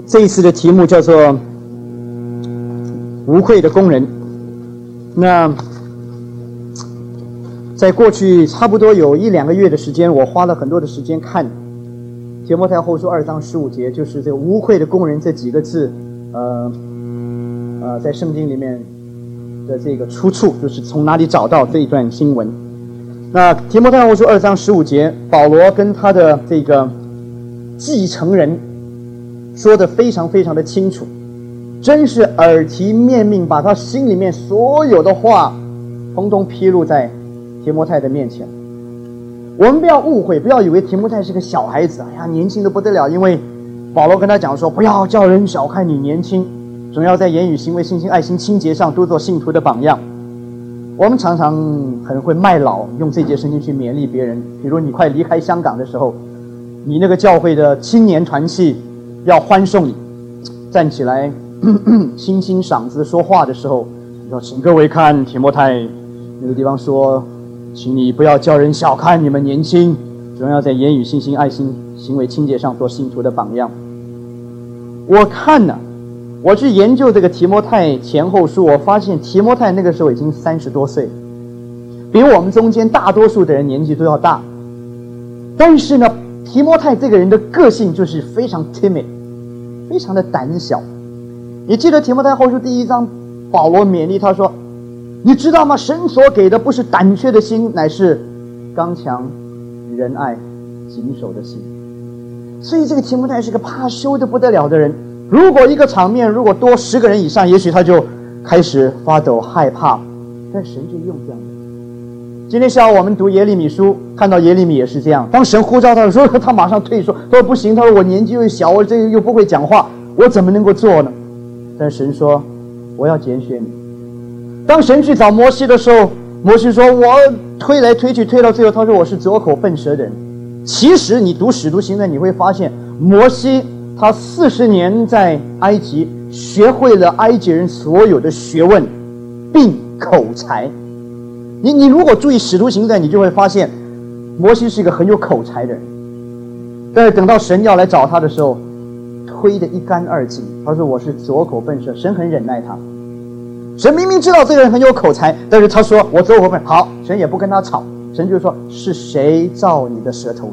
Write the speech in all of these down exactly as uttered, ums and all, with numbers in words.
这一次的题目叫做无愧的工人。那在过去差不多有一两个月的时间，我花了很多的时间看提摩太后书二章十五节，就是这个无愧的工人这几个字，呃呃，在圣经里面的这个出处，就是从哪里找到这一段经文。那提摩太后书二章十五节，保罗跟他的这个继承人说得非常非常的清楚，真是耳提面命，把他心里面所有的话统统披露在提摩太的面前。我们不要误会，不要以为提摩太是个小孩子，哎呀，年轻的不得了。因为保罗跟他讲说，不要叫人小看你年轻，总要在言语、行为、信心、爱心、清洁上多做信徒的榜样。我们常常很会卖老，用这节圣经去勉励别人。比如你快离开香港的时候，你那个教会的青年团契要欢送你，站起来清清嗓子说话的时候，要请各位看提摩太那个地方说，请你不要叫人小看你们年轻，总要在言语、信心、爱心、行为、清洁上做信徒的榜样。我看呢、啊，我去研究这个提摩太前后书，我发现提摩太那个时候已经三十多岁，比我们中间大多数的人年纪都要大。但是呢，提摩太这个人的个性就是非常 timid， 非常的胆小。你记得提摩太后书第一章，保罗勉励他说，你知道吗？神所给的不是胆怯的心，乃是刚强、仁爱、谨守的心。所以这个提摩太是个怕羞的不得了的人。如果一个场面如果多十个人以上，也许他就开始发抖害怕。但神就用这样的。今天下午我们读耶利米书，看到耶利米也是这样。当神呼召他的时候，他马上退缩，他说不行，他说我年纪又小，我这又不会讲话，我怎么能够做呢？但神说我要拣选你。当神去找摩西的时候，摩西说我推来推去推到最后，他说我是拙口笨舌的人。其实你读使徒行传你会发现，摩西他四十年在埃及学会了埃及人所有的学问并口才。你你如果注意使徒行传，你就会发现摩西是一个很有口才的人。但是等到神要来找他的时候，推得一干二净。他说我是拙口笨舌，神很忍耐他。神明明知道这个人很有口才，但是他说我拙口笨，好，神也不跟他吵。神就说是谁造你的舌头呢？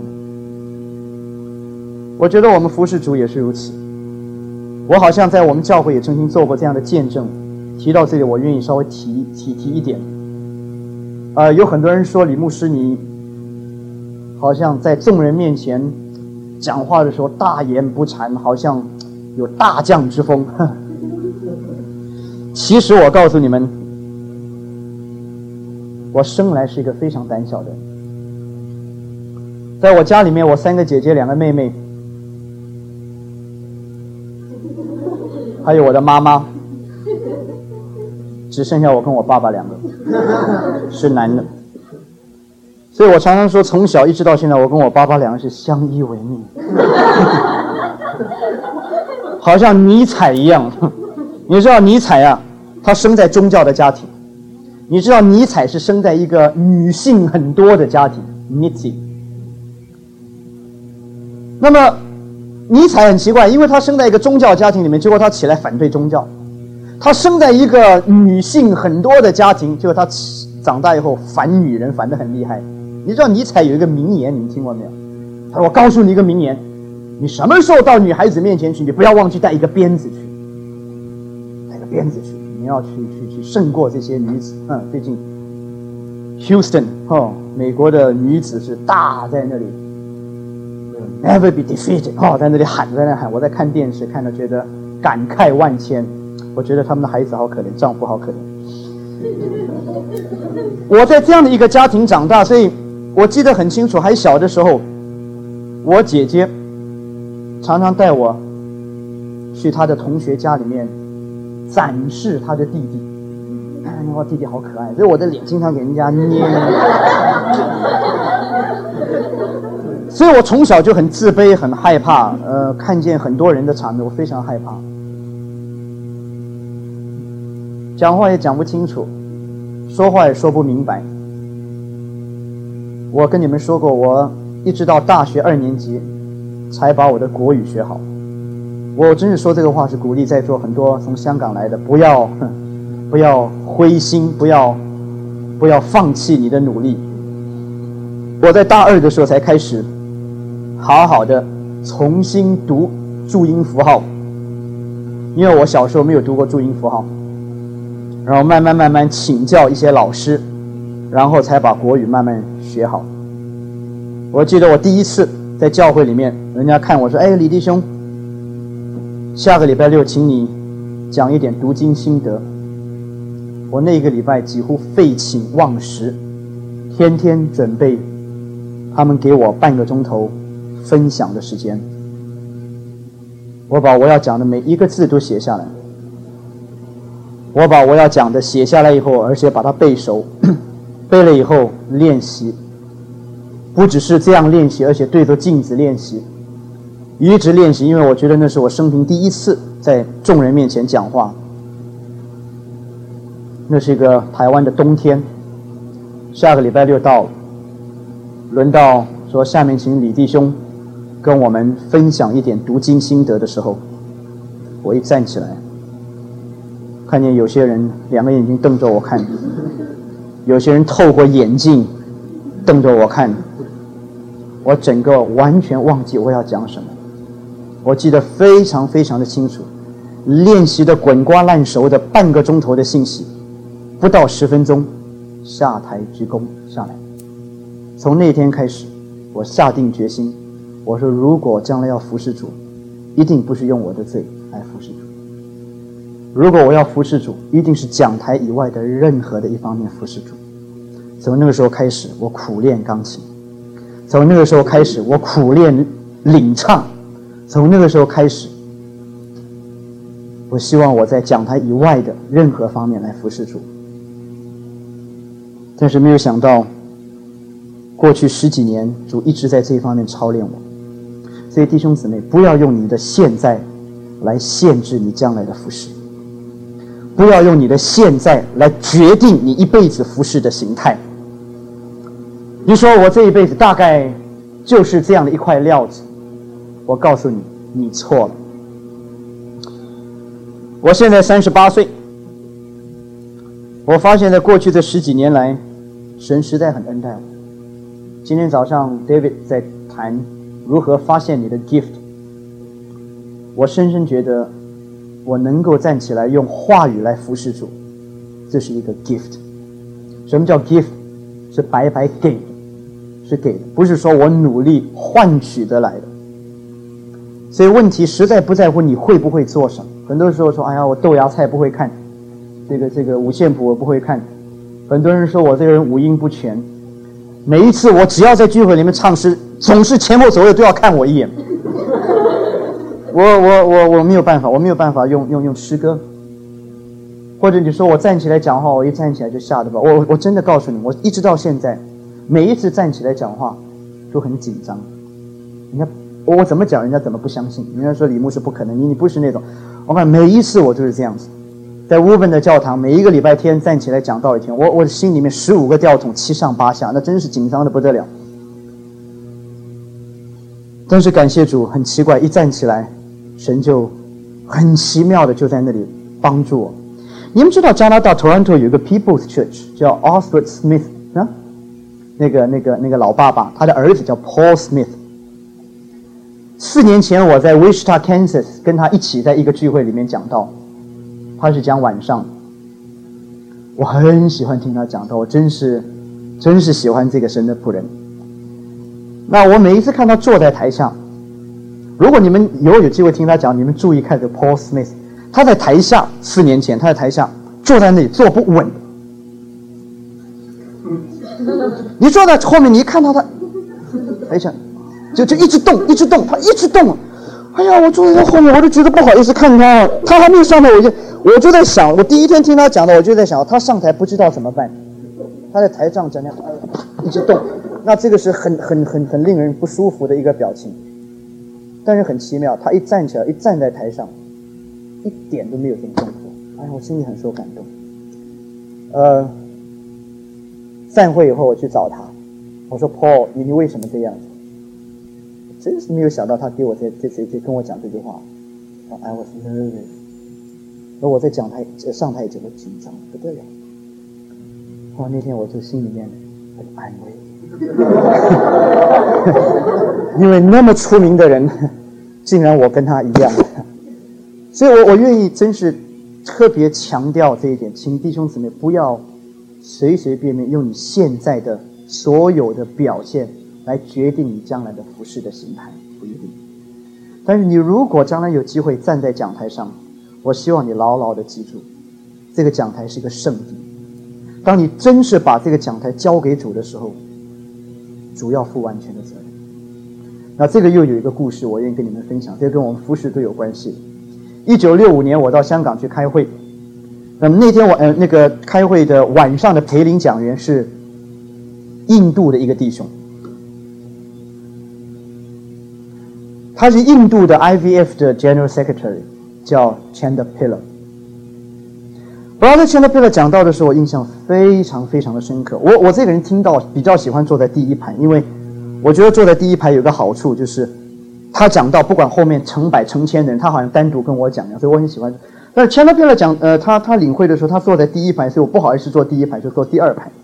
我觉得我们服侍主也是如此。我好像在我们教会也曾经做过这样的见证，提到这里我愿意稍微提提提一点。呃，有很多人说李牧师你好像在众人面前讲话的时候大言不惭，好像有大将之风。其实我告诉你们，我生来是一个非常胆小的人。在我家里面，我三个姐姐两个妹妹，还有我的妈妈，只剩下我跟我爸爸两个是男的。所以我常常说，从小一直到现在，我跟我爸爸两个是相依为命，好像尼采一样。你知道尼采啊，他生在宗教的家庭。你知道尼采是生在一个女性很多的家庭 Nietzsche。 那么尼采很奇怪，因为他生在一个宗教家庭里面，结果他起来反对宗教。他生在一个女性很多的家庭，结果他长大以后反女人，反得很厉害。你知道尼采有一个名言，你们听过没有？他说我告诉你一个名言，你什么时候到女孩子面前去，你不要忘记带一个鞭子去，带个鞭子去，你要去去去胜过这些女子。嗯，最近 Houston 哦，美国的女子是大在那里 Never be defeated 哦，在那里喊，在那里喊。我在看电视，看到觉得感慨万千。我觉得他们的孩子好可怜，丈夫好可怜。我在这样的一个家庭长大，所以我记得很清楚，还小的时候，我姐姐常常带我去她的同学家里面展示她的弟弟。哎，我弟弟好可爱，所以我的脸经常给人家捏。所以我从小就很自卑，很害怕。呃，看见很多人的场面，我非常害怕。讲话也讲不清楚，说话也说不明白。我跟你们说过，我一直到大学二年级才把我的国语学好。 我真是说这个话是鼓励在座很多从香港来的，不要不要灰心，不要不要放弃你的努力。我在大二的时候才开始好好的重新读注音符号，因为我小时候没有读过注音符号，然后慢慢慢慢请教一些老师，然后才把国语慢慢学好。我记得我第一次在教会里面，人家看我说：“哎，李弟兄，下个礼拜六请你讲一点读经心得。”我那个礼拜几乎废寝忘食，天天准备他们给我半个钟头分享的时间。我把我要讲的每一个字都写下来，我把我要讲的写下来以后，而且把它背熟，背了以后练习，不只是这样练习，而且对着镜子练习，一直练习，因为我觉得那是我生平第一次在众人面前讲话。那是一个台湾的冬天，下个礼拜六到了，轮到说下面请李弟兄跟我们分享一点读经心得的时候，我一站起来，看见有些人两个眼睛瞪着我看，有些人透过眼镜瞪着我看，我整个完全忘记我要讲什么。我记得非常非常的清楚，练习的滚瓜烂熟的半个钟头的信息，不到十分钟下台鞠躬下来。从那天开始，我下定决心，我说如果将来要服侍主，一定不是用我的罪来服侍主，如果我要服侍主，一定是讲台以外的任何的一方面服侍主。从那个时候开始，我苦练钢琴，从那个时候开始，我苦练领唱，从那个时候开始，我希望我在讲台以外的任何方面来服侍主。但是没有想到，过去十几年主一直在这一方面操练我。所以弟兄姊妹，不要用你的现在来限制你将来的服侍，不要用你的现在来决定你一辈子服侍的形态。你说我这一辈子大概就是这样的一块料子，我告诉你，你错了。我现在三十八岁，我发现在过去这十几年来，神实在很恩待我。今天早上 David 在谈如何发现你的 gift， 我深深觉得我能够站起来用话语来服侍主，这是一个 gift。 什么叫 gift？ 是白白给的，是给的，不是说我努力换取得来的。所以问题实在不在乎你会不会做什么。很多时候说，哎呀，我豆芽菜不会看，这个这个五线谱我不会看，很多人说我这个人五音不全。每一次我只要在聚会里面唱诗，总是前后左右都要看我一眼。我我我我没有办法，我没有办法用用用诗歌。或者你说我站起来讲话，我一站起来就吓得吧。我我真的告诉你，我一直到现在，每一次站起来讲话都很紧张。人家我怎么讲，人家怎么不相信？人家说李牧师不可能，你你不是那种。我看每一次我都是这样子。在乌本的教堂，每一个礼拜天站起来讲道一天，我我的心里面十五个吊桶七上八下，那真是紧张的不得了。但是感谢主，很奇怪，一站起来，神就很奇妙的就在那里帮助我。你们知道加拿大 Toronto 有一个 People's Church 叫 Oswald Smith 啊，那个那个那个老爸爸，他的儿子叫 Paul Smith。四年前我在 Wichita Kansas 跟他一起在一个聚会里面讲道。他是讲晚上，我很喜欢听他讲道，我真是真是喜欢这个神的仆人。那我每一次看他坐在台上，如果你们以后有机会听他讲，你们注意看这个 Paul Smith， 他在台下，四年前他在台下坐在那里坐不稳，你坐在后面，你一看到他台下就就一直动一直动，他一直动。哎呀，我坐在他后面，我就觉得不好意思看他，他还没有上台，我就我就在想，我第一天听他讲的，我就在想，他上台不知道怎么办，他在台上讲讲，一直动，那这个是很很很很令人不舒服的一个表情。但是很奇妙，他一站起来，一站在台上，一点都没有这种动作，哎呀，我心里很受感动。呃，散会以后我去找他，我说 Paul， 你你为什么这样子？真是没有想到他给我这这这这跟我讲这句话， I was nervous。而我在讲台上台前，我紧张不得了。哇，那天我就心里面很安慰，因为那么出名的人，竟然我跟他一样。所以我我愿意真是特别强调这一点，请弟兄姊妹不要随随便便用你现在的所有的表现来决定你将来的服事的形态，不一定。但是你如果将来有机会站在讲台上，我希望你牢牢的记住，这个讲台是一个圣地。当你真是把这个讲台交给主的时候，主要负完全的责任。那这个又有一个故事，我愿意跟你们分享，这个跟我们服事都有关系。一九六五年，我到香港去开会。那么那天我呃那个开会的晚上的陪领讲员是印度的一个弟兄，他是印度的 I V F 的 General Secretary， 叫 Chandler Pillar。Brother Chandler Pillar 讲到的时候，我印象非常非常的深刻。我我这个人听到比较喜欢坐在第一排，因为我觉得坐在第一排有个好处，就是他讲到不管后面成百成千的人，他好像单独跟我讲一样，所以我很喜欢。但是 Chandler Pillar 讲，呃，他他领会的时候，他坐在第一排，所以我不好意思坐第一排，就坐第二排。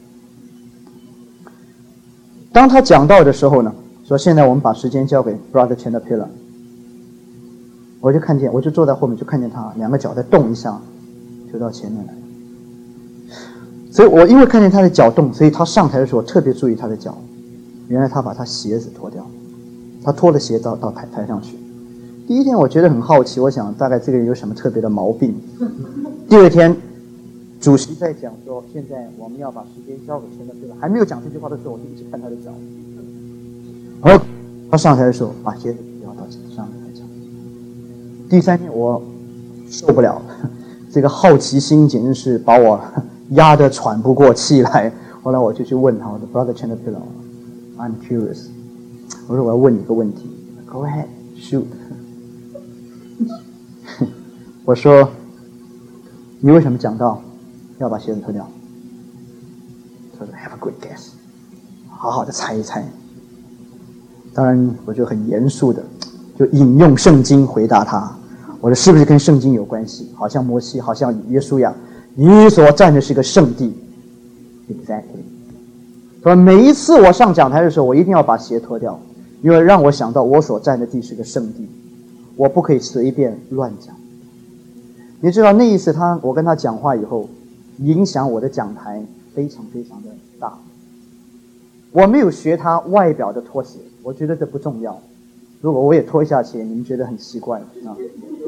当他讲到的时候呢，说现在我们把时间交给 Brother Chandler Pillar， 我就看见，我就坐在后面，就看见他两个脚在动一下，就到前面来。所以我因为看见他的脚动，所以他上台的时候我特别注意他的脚。原来他把他鞋子脱掉，他脱了鞋到到台台上去。第一天我觉得很好奇，我想大概这个人有什么特别的毛病。第二天，主席在讲说，现在我们要把时间交给前面这个，还没有讲这句话的时候，我就一直看他的脚。然后他上台的时候，把鞋子掉到上台上。第三天我受不了了，这个好奇心简直是把我压得喘不过气来。后来我就去问他，我说 Brother Chandler Pillar，I'm curious， 我说我要问你一个问题 ，Go ahead, shoot 。我说你为什么讲到要把鞋子脱掉？他说 Have a good guess， 好好的猜一猜。当然我就很严肃的就引用圣经回答他，我说是不是跟圣经有关系？好像摩西，好像耶稣呀，你所站的是个圣地。Exactly。说每一次我上讲台的时候，我一定要把鞋脱掉，因为让我想到我所站的地是个圣地，我不可以随便乱讲。你知道那一次他我跟他讲话以后，影响我的讲台非常非常的大。我没有学他外表的脱鞋，我觉得这不重要。如果我也脱一下鞋，你们觉得很奇怪啊？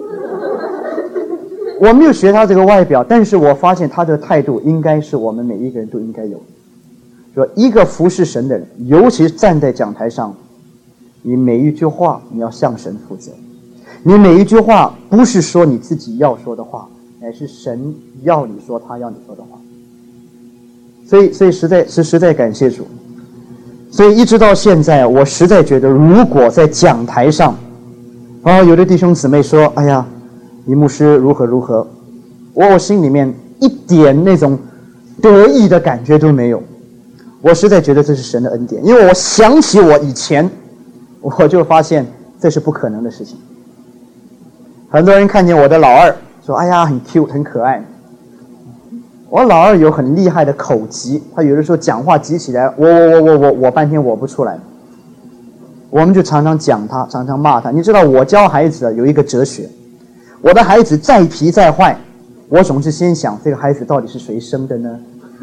我没有学他这个外表，但是我发现他的态度应该是我们每一个人都应该有的。说一个服侍神的人，尤其是站在讲台上，你每一句话你要向神负责。你每一句话不是说你自己要说的话，乃是神要你说他要你说的话。所以，所以实在是实在感谢主。所以一直到现在，我实在觉得，如果在讲台上，哦，有的弟兄姊妹说：“哎呀，李牧师如何如何”，我我心里面一点那种得意的感觉都没有。我实在觉得这是神的恩典，因为我想起我以前，我就发现这是不可能的事情。很多人看见我的老二，说：“哎呀，很 cute， 很可爱。”我老二有很厉害的口疾，他有的时候讲话急起来，我我我我我我半天我不出来。我们就常常讲他，常常骂他。你知道我教孩子有一个哲学，我的孩子再皮再坏，我总是先想这个孩子到底是谁生的呢？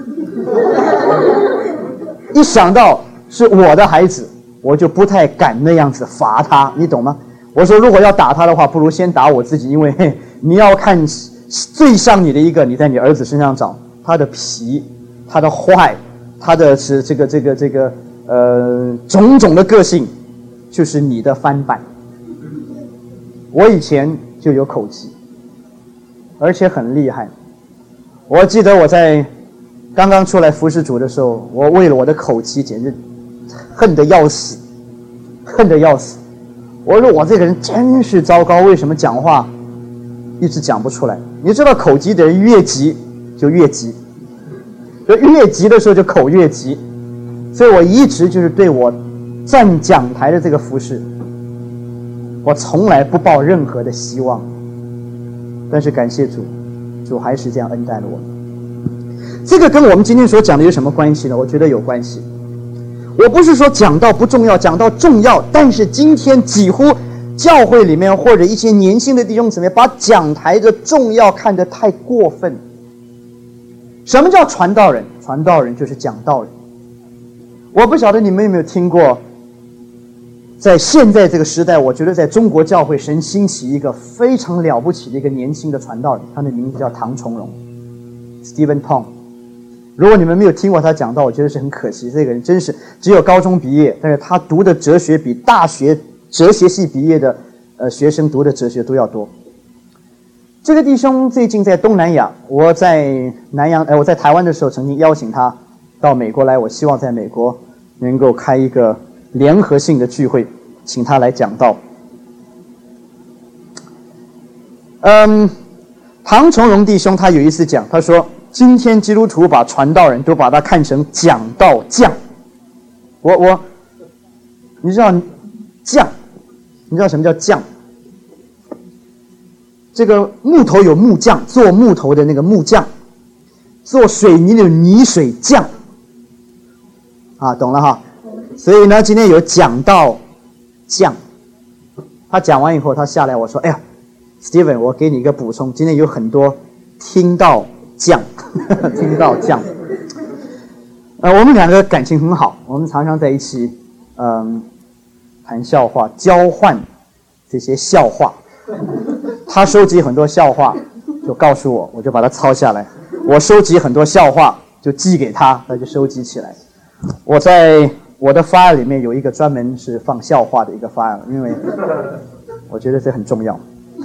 一想到是我的孩子，我就不太敢那样子罚他，你懂吗？我说如果要打他的话，不如先打我自己，因为嘿你要看最像你的一个，你在你儿子身上找他的皮，他的坏，他的是这个这个这个呃种种的个性，就是你的翻版。我以前就有口疾，而且很厉害。我记得我在刚刚出来服侍主的时候，我为了我的口疾简直恨得要死，恨得要死。我说我这个人真是糟糕，为什么讲话一直讲不出来？你知道口疾的人越急就越急，就越急的时候就口越急。所以我一直就是对我站讲台的这个服侍，我从来不抱任何的希望， 但是感谢主，主还是这样恩待了我们。这个跟我们今天所讲的有什么关系呢？我觉得有关系。我不是说讲道不重要，讲道重要，但是今天几乎教会里面或者一些年轻的弟兄姊妹把讲台的重要看得太过分。什么叫传道人？传道人就是讲道人。我不晓得你们有没有听过，在现在这个时代，我觉得在中国教会神兴起一个非常了不起的一个年轻的传道人，他的名字叫唐崇荣 Stephen Tong。如果你们没有听过他讲道，我觉得是很可惜。这个人真是只有高中毕业，但是他读的哲学比大学哲学系毕业的呃学生读的哲学都要多。这个弟兄最近在东南亚，我在南洋，呃，我在台湾的时候曾经邀请他到美国来，我希望在美国能够开一个联合性的聚会，请他来讲道。嗯，唐崇荣弟兄他有一次讲，他说今天基督徒把传道人都把他看成讲道匠。我我，你知道匠，你知道什么叫匠？这个木头有木匠，做木头的那个木匠，做水泥的泥水匠。啊，懂了哈。所以呢，今天有讲道匠。他讲完以后，他下来我说：“哎呀 ，Steven， 我给你一个补充，今天有很多听道匠，听道匠。呃，我们两个感情很好，我们常常在一起，嗯，谈笑话，交换这些笑话。他收集很多笑话，就告诉我，我就把它抄下来；我收集很多笑话，就寄给他，他就收集起来。我在我的 file 里面有一个专门是放笑话的一个 file， 因为我觉得这很重要。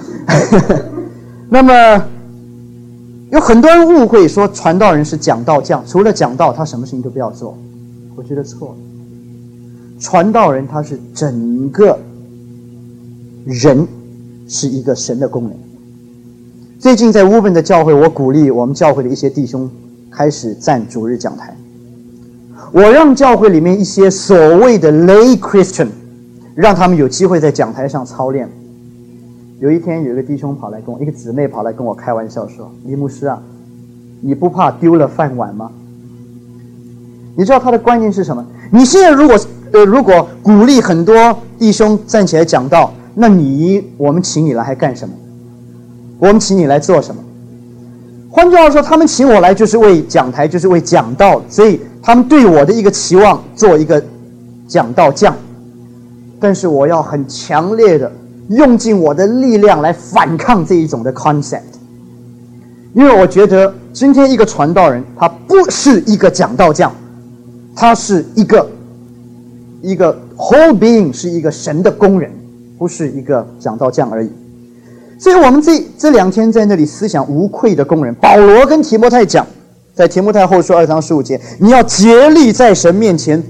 那么有很多人误会说传道人是讲道匠，除了讲道他什么事情都不要做。我觉得错了。传道人他是整个人是一个神的工人。最近在乌本的教会，我鼓励我们教会的一些弟兄开始站主日讲台。我让教会里面一些所谓的 lay Christian， 让他们有机会在讲台上操练。有一天有一个弟兄跑来跟我，一个姊妹跑来跟我开玩笑说：“李牧师啊，你不怕丢了饭碗吗？”你知道他的观念是什么？你现在如果呃如果鼓励很多弟兄站起来讲道，那你我们请你来还干什么？我们请你来做什么？换句话说，他们请我来就是为讲台，就是为讲道，所以他们对我的一个期望做一个讲道匠。但是我要很强烈的用尽我的力量来反抗这一种的 concept， 因为我觉得今天一个传道人他不是一个讲道匠，他是一个一个 whole being， 是一个神的工人，不是一个讲道匠而已。所以我们这这两天在那里思想无愧的工人，保罗跟提摩太讲，在提摩太后书二章十五节，你要竭力在神面前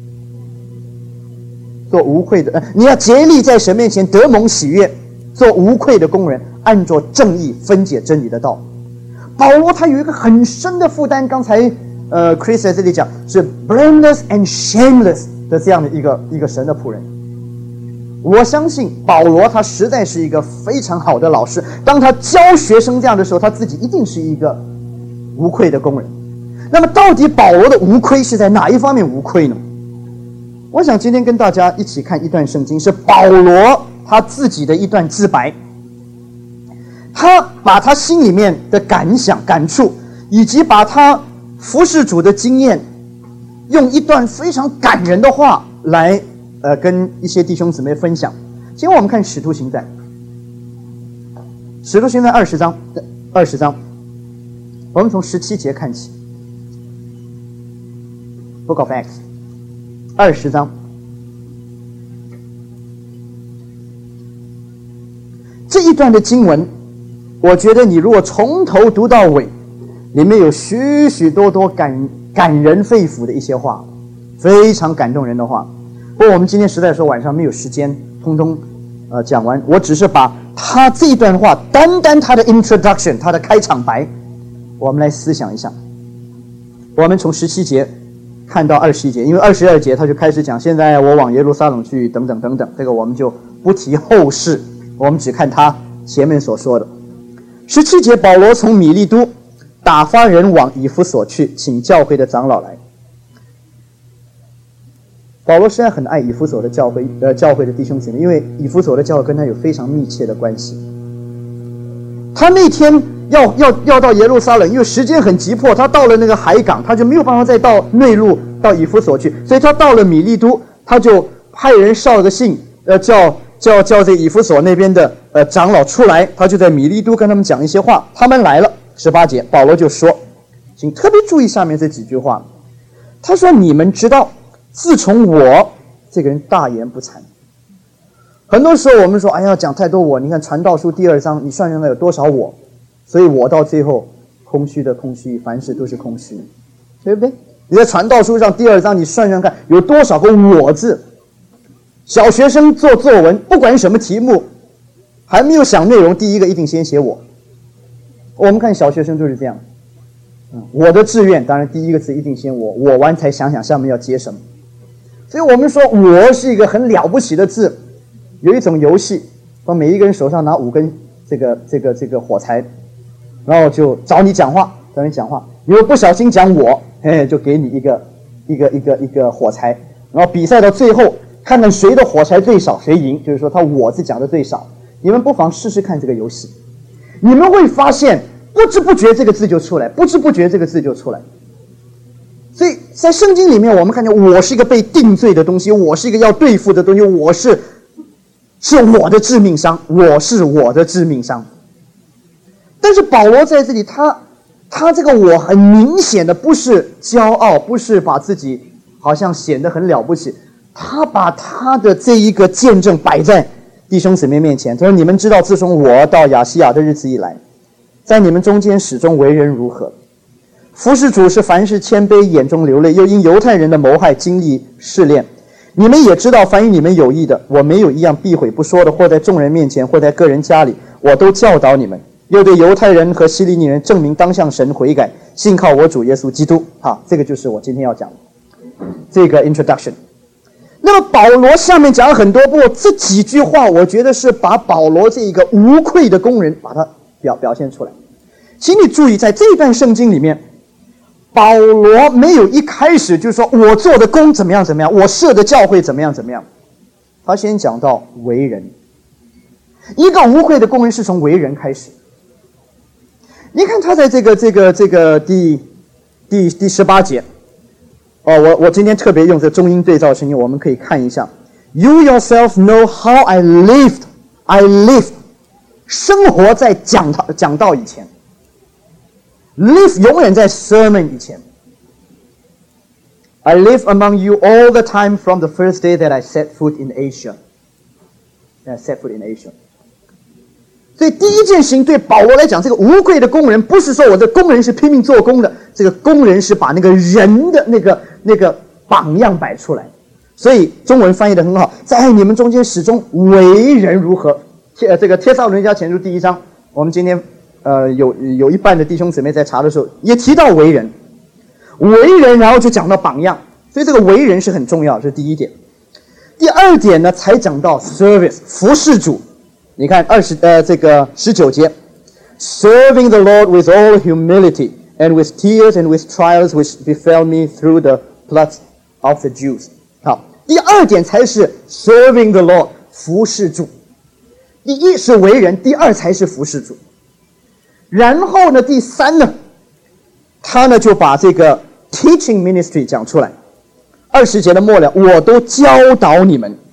做无愧的，呃，你要竭力在神面前得蒙喜悦，做无愧的工人，按着正义分解真理的道。保罗他有一个很深的负担，刚才呃 Chris 在这里讲是 blameless and shameless 的这样的一个一个神的仆人。我相信保罗他实在是一个非常好的老师，当他教学生这样的时候，他自己一定是一个无愧的工人。那么到底保罗的无愧是在哪一方面无愧呢？我想今天跟大家一起看一段圣经，是保罗他自己的一段自白。他把他心里面的感想感触，以及把他服侍主的经验，用一段非常感人的话来呃，跟一些弟兄姊妹分享。今天我们看《使徒行传》，《使徒行传》二十章，二十章，我们从十七节看起。Book of Acts， 二十章。这一段的经文，我觉得你如果从头读到尾，里面有许许多多感感人肺腑的一些话，非常感动人的话。不过我们今天实在说晚上没有时间通通呃讲完，我只是把他这一段话，单单他的 introduction， 他的开场白，我们来思想一下。我们从十七节看到二十一节，因为二十二节他就开始讲现在我往耶路撒冷去等等等等，这个我们就不提后事，我们只看他前面所说的。 十七节，保罗从米利都打发人往以弗所去，请教会的长老来。保罗实在很爱以弗所的教会，呃，教会的弟兄姊妹，因为以弗所的教会跟他有非常密切的关系。他那天要要要到耶路撒冷，因为时间很急迫，他到了那个海港，他就没有办法再到内陆到以弗所去，所以他到了米利都，他就派人捎了个信，呃，叫叫叫这以弗所那边的呃长老出来，他就在米利都跟他们讲一些话。他们来了，十八节，保罗就说，请特别注意下面这几句话。他说：“你们知道，自从我这个人大言不惭。”很多时候我们说，哎呀，讲太多我，你看传道书第二章，你算算看有多少我，所以我到最后空虚的空虚，凡事都是空虚，对不对？你在传道书上第二章，你算算看有多少个我字。小学生做作文，不管什么题目，还没有想内容，第一个一定先写我。我们看小学生就是这样，嗯，我的志愿，当然第一个字一定先我，我完才想想下面要接什么。所以我们说我是一个很了不起的字。有一种游戏，把每一个人手上拿五根这个这个这个火柴，然后就找你讲话，找你讲话。如果不小心讲我，嘿，就给你一个一个一个一个火柴。然后比赛到最后，看看谁的火柴最少，谁赢。就是说他我字讲的最少。你们不妨试试看这个游戏，你们会发现不知不觉这个字就出来，不知不觉这个字就出来。所以在圣经里面，我们看见我是一个被定罪的东西，我是一个要对付的东西，我是。是我的致命伤，我是我的致命伤。但是保罗在这里，他他这个我很明显的不是骄傲，不是把自己好像显得很了不起，他把他的这一个见证摆在弟兄姊妹面前。他说：“你们知道，自从我到亚细亚的日子以来，在你们中间始终为人如何？服侍主是凡事谦卑，眼中流泪，又因犹太人的谋害经历试炼。你们也知道，凡与你们有益的，我没有一样避讳不说的，或在众人面前，或在个人家里，我都教导你们。又对犹太人和希利尼人证明当向神悔改，信靠我主耶稣基督。”好，这个就是我今天要讲的这个 introduction。那么保罗下面讲了很多，不过这几句话，我觉得是把保罗这一个无愧的工人，把它表表现出来。请你注意，在这段圣经里面，保罗没有一开始就说我做的工怎么样怎么样，我设的教会怎么样怎么样。他先讲到为人，一个无愧的工人是从为人开始。你看他在这个这个这个第第第十八节，哦，我我今天特别用这中英对照声音，我们可以看一下。You yourself know how I lived, I lived， 生活在讲道讲道以前。Live 永远在 sermon 以前。I live among you all the time from the first day that I set foot in Asia. I set foot in Asia. 所以第一件事情对保罗来讲，这个无愧的工人，不是说我的工人是拼命做工的，这个工人是把那个人的那个那个榜样摆出来。所以中文翻译得很好，在你们中间始终为人如何？呃，这个帖撒罗尼迦前书第一章，我们今天。呃，有有一半的弟兄姊妹在查的时候也提到为人，为人，然后就讲到榜样，所以这个为人是很重要，这是第一点。第二点呢，才讲到 service 服侍主。你看二十呃这个十九节 ，serving the Lord with all humility and with tears and with trials which befell me through the blood of the Jews。好，第二点才是 serving the Lord 服侍主。第一是为人，第二才是服侍主。然后呢，第三呢，他呢就把这个 teaching ministry 讲出来。二十节的末了，我都教导你们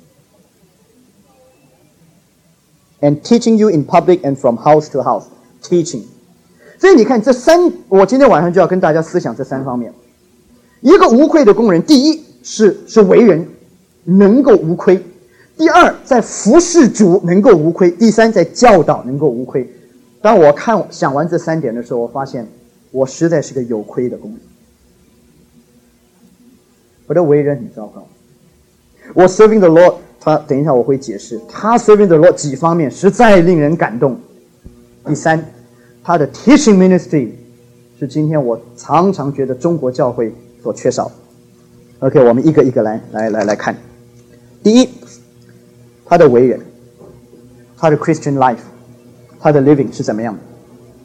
，and teaching you in public and from house to house teaching。所以你看这三，我今天晚上就要跟大家思想这三方面。一个无愧的工人，第一是是为人能够无愧；第二在服侍主能够无愧；第三在教导能够无愧。当我看想完这三点的时候，我发现我实在是个有亏的工人。我的为人很糟糕。我 serving the Lord， 他等一下我会解释，他 serving the Lord 几方面实在令人感动。第三，他的 teaching ministry 是今天我常常觉得中国教会所缺少的。OK， 我们一个一个来来来来看。第一，他的为人，他的 Christian life。他的 living 是怎么样的？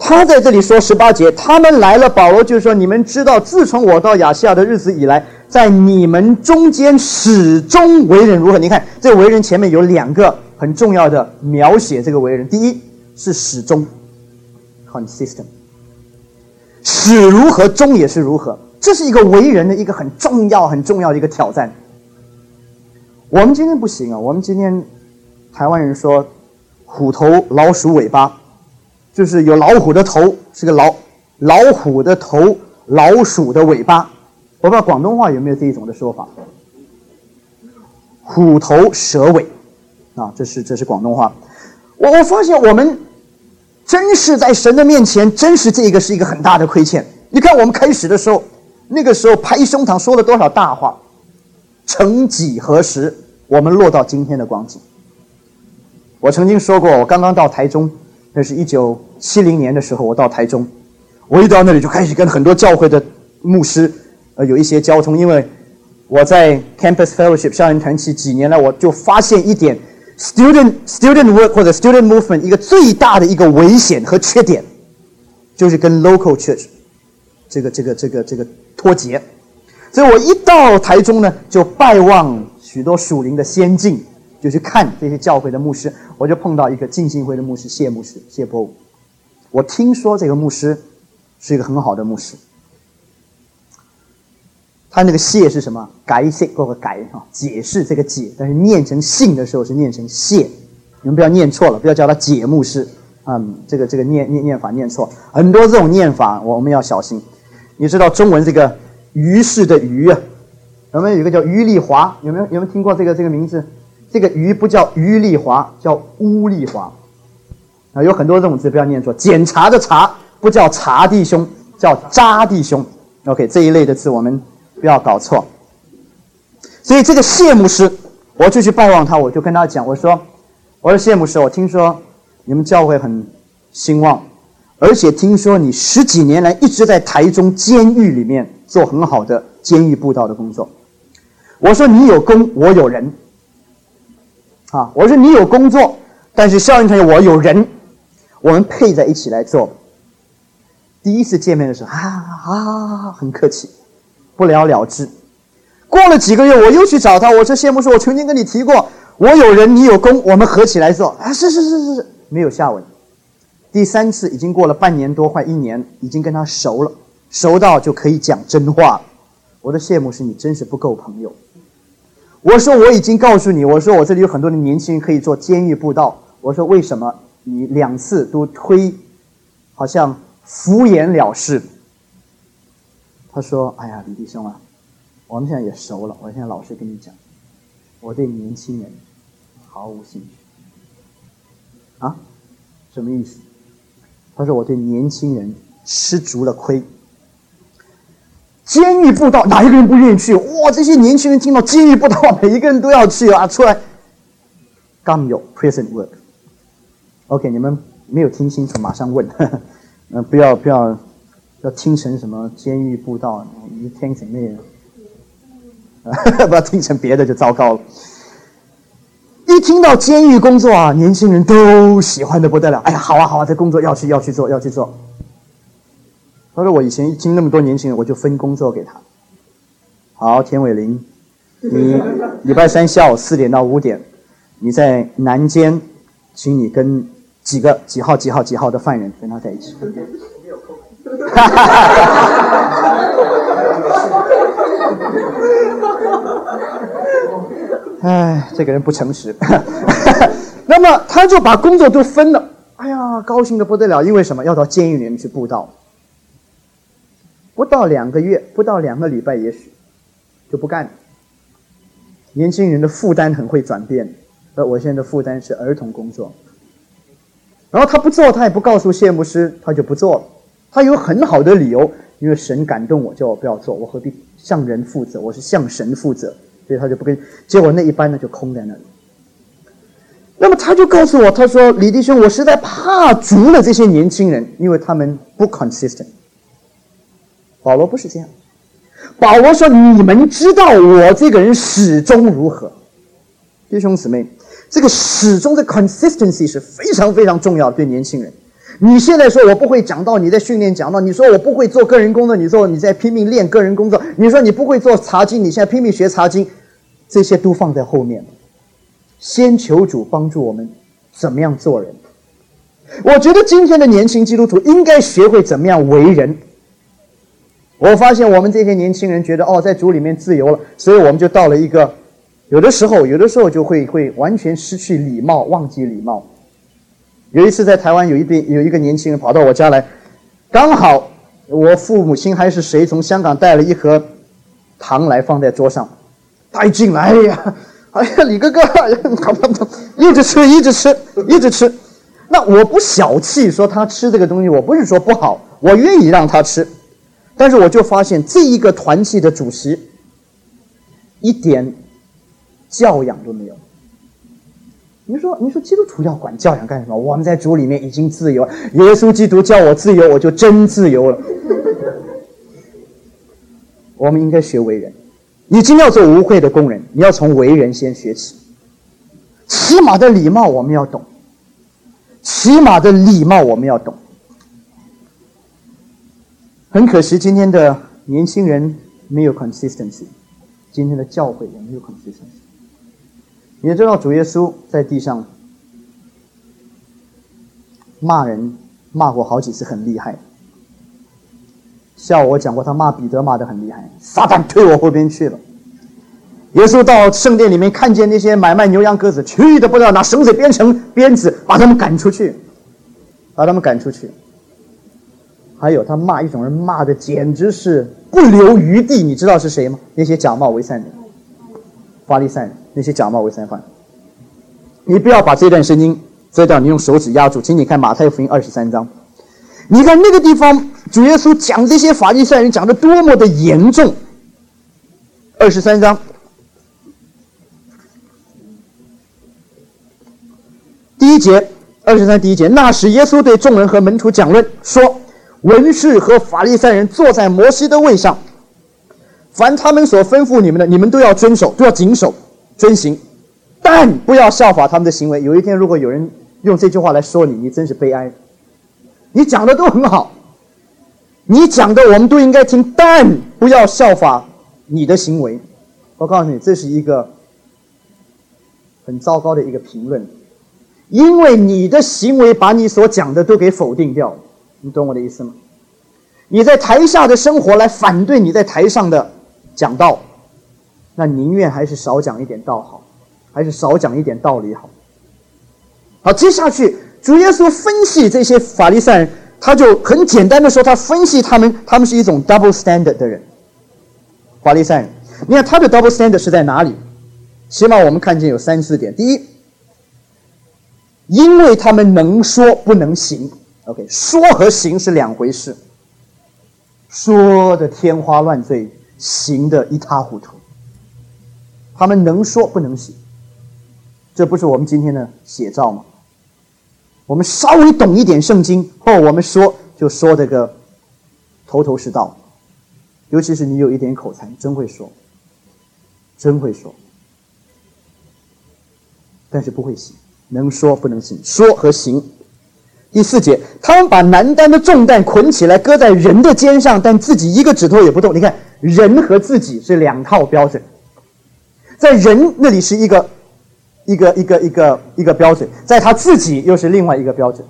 他在这里说十八节，他们来了，保罗就说：你们知道，自从我到亚细亚的日子以来，在你们中间始终为人如何？你看，这个为人前面有两个很重要的描写这个为人。第一是始终 ，consistent， 始如何，终也是如何。这是一个为人的一个很重要、很重要的一个挑战。我们今天不行啊，我们今天台湾人说虎头老鼠尾巴。就是有老虎的头是个老老虎的头，老鼠的尾巴。我不知道广东话有没有这一种的说法。虎头蛇尾，啊，这是这是广东话。我我发现我们真是在神的面前，真是这个是一个很大的亏欠。你看我们开始的时候，那个时候拍胸膛说了多少大话，曾几何时，我们落到今天的光景。我曾经说过，我刚刚到台中。那是一九七零年的时候，我到台中，我一到那里就开始跟很多教会的牧师呃有一些交通，因为我在 Campus Fellowship 校园团契几年来，我就发现一点 student student work 或者 student movement 一个最大的一个危险和缺点，就是跟 local church 这个这个这个这个脱节。所以我一到台中呢，就拜望许多属灵的先进。就去看这些教会的牧师，我就碰到一个浸信会的牧师谢牧师谢伯武。我听说这个牧师是一个很好的牧师，他那个谢是什么？改谢或者改啊，解释这个解，但是念成信的时候是念成谢，你们不要念错了，不要叫他解牧师，嗯，这个这个念念念法念错，很多这种念法我们要小心。你知道中文这个于氏的于啊，有没有有一个叫于丽华？有没有有没有听过这个这个名字？这个于不叫于丽华，叫乌丽华。啊，有很多这种字不要念错。检查的查不叫查弟兄，叫查弟兄。OK， 这一类的字我们不要搞错。所以这个谢牧师，我就去拜望他，我就跟他讲，我说，我说谢牧师，我听说你们教会很兴旺，而且听说你十几年来一直在台中监狱里面做很好的监狱布道的工作。我说你有工，我有人。啊，我说你有工作，但是校园团体我有人，我们配在一起来做。第一次见面的时候，啊啊，很客气，不了了之。过了几个月，我又去找他，我说谢牧师，我曾经跟你提过，我有人，你有工，我们合起来做。啊，是是是是是，没有下文。第三次已经过了半年多，快一年，已经跟他熟了，熟到就可以讲真话了。我说谢牧师，你真是不够朋友。我说我已经告诉你，我说我这里有很多的年轻人可以做监狱布道。我说为什么你两次都推，好像敷衍了事？他说：“哎呀，李弟兄啊，我们现在也熟了。我现在老实跟你讲，我对年轻人毫无兴趣。”啊，什么意思？他说我对年轻人吃足了亏。监狱布道，哪一个人不愿意去？哇！这些年轻人听到监狱布道，每一个人都要去啊！出来，刚有 prison work。OK， 你们没有听清楚，马上问。呃，不要不要要听成什么监狱布道，你听成那个，不要听成别的就糟糕了。一听到监狱工作啊，年轻人都喜欢的不得了。哎呀，好啊好啊，这工作要去要去做要去做。他说我以前一听那么多年轻人，我就分工作给他。好，田伟林，你礼拜三下午四点到五点，你在南监，请你跟几个几号几号几号的犯人跟他在一起。哎，这个人不诚实。那么他就把工作都分了。哎呀，高兴的不得了，因为什么？要到监狱里面去布道。不到两个月，不到两个礼拜，也许就不干了。年轻人的负担很会转变，而我现在的负担是儿童工作。然后他不做，他也不告诉谢牧师，他就不做了。他有很好的理由，因为神感动我，叫我不要做，我何必向人负责？我是向神负责，所以他就不跟。结果那一班呢就空在那里。那么他就告诉我，他说：“李弟兄，我实在怕足了这些年轻人，因为他们不 consistent。”保罗不是这样，保罗说：“你们知道我这个人始终如何。”弟兄姊妹，这个始终的 consistency 是非常非常重要的，对年轻人。 你现在说我不会讲道，你在训练讲道；你说我不会做个人工作，你说你在拼命练个人工作；你说你不会做查经，你现在拼命学查经，这些都放在后面。先求主帮助我们怎么样做人。我觉得今天的年轻基督徒应该学会怎么样为人。我发现我们这些年轻人觉得哦，在主里面自由了，所以我们就到了一个有的时候有的时候就会会完全失去礼貌，忘记礼貌。有一次在台湾有一边有一个年轻人跑到我家来，刚好我父母亲还是谁从香港带了一盒糖来放在桌上，他一进来，哎呀哎呀李哥哥，一直吃一直吃一直吃。那我不小气说他吃这个东西，我不是说不好，我愿意让他吃，但是我就发现这一个团契的主席一点教养都没有。你说你说基督徒要管教养干什么？我们在主里面已经自由，耶稣基督叫我自由，我就真自由了。我们应该学为人。你今天要做无愧的工人，你要从为人先学起。起码的礼貌我们要懂，起码的礼貌我们要懂。很可惜今天的年轻人没有 consistency， 今天的教会也没有 consistency。你也知道主耶稣在地上骂人骂过好几次，很厉害。下午我讲过他骂彼得骂得很厉害，撒旦推我后边去了。耶稣到圣殿里面看见那些买卖牛羊鸽子，去的不知道拿绳子编成鞭子把他们赶出去，把他们赶出去。还有他骂一种人骂的简直是不留余地，你知道是谁吗？那些假冒为善人，法利赛人，那些假冒为善犯。你不要把这段圣经遮掉，你用手指压住，请你看马太福音二十三章。你看那个地方主耶稣讲这些法利赛人讲的多么的严重。二十三章第一节，二十三第一节，那时耶稣对众人和门徒讲论说，文士和法利赛人坐在摩西的位上，凡他们所吩咐你们的，你们都要遵守，都要谨守遵行，但不要效法他们的行为。有一天如果有人用这句话来说你，你真是悲哀。你讲的都很好，你讲的我们都应该听，但不要效法你的行为。我告诉你，这是一个很糟糕的一个评论，因为你的行为把你所讲的都给否定掉了。你懂我的意思吗？你在台下的生活来反对你在台上的讲道，那宁愿还是少讲一点道好，还是少讲一点道理好。好，接下去主耶稣分析这些法利赛人，他就很简单的说，他分析他们，他们是一种 double standard 的人。法利赛人，你看他的 double standard 是在哪里？起码我们看见有三四点。第一，因为他们能说不能行。OK， 说和行是两回事，说的天花乱坠，行的一塌糊涂。他们能说不能行，这不是我们今天的写照吗？我们稍微懂一点圣经后，我们说就说这个头头是道，尤其是你有一点口才，真会说，真会说，但是不会行，能说不能行，说和行。第四节，他们把难担的重担捆起来，搁在人的肩上，但自己一个指头也不动。你看，人和自己是两套标准，在人那里是一个一个一个一个一个标准，在他自己又是另外一个标准。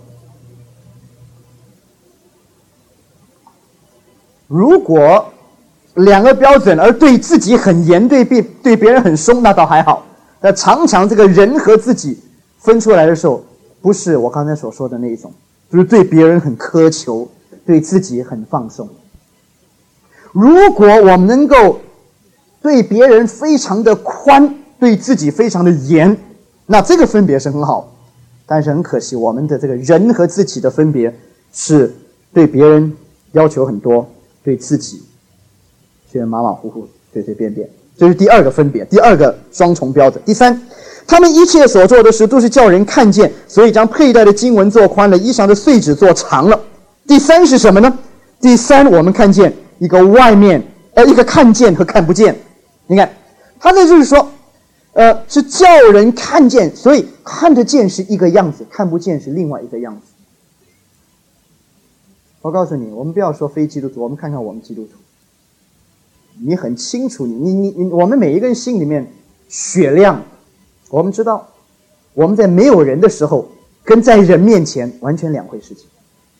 如果两个标准而对自己很严，对别对别人很松，那倒还好。但常常这个人和自己分出来的时候，不是我刚才所说的那一种，就是对别人很苛求，对自己很放松。如果我们能够对别人非常的宽，对自己非常的严，那这个分别是很好。但是很可惜，我们的这个人和自己的分别是对别人要求很多，对自己却马马虎虎，随随便便。这是第二个分别，第二个双重标准。第三，他们一切所做的事都是叫人看见，所以将佩戴的经文做宽了，衣裳的穗子做长了。第三是什么呢？第三，我们看见一个外面呃一个看见和看不见。你看他这就是说呃是叫人看见，所以看得见是一个样子，看不见是另外一个样子。 我告诉你，我们不要说非基督徒，我们看看我们基督徒。你很清楚，你你你你，我们每一个人心里面雪亮，我们知道，我们在没有人的时候，跟在人面前完全两回事情。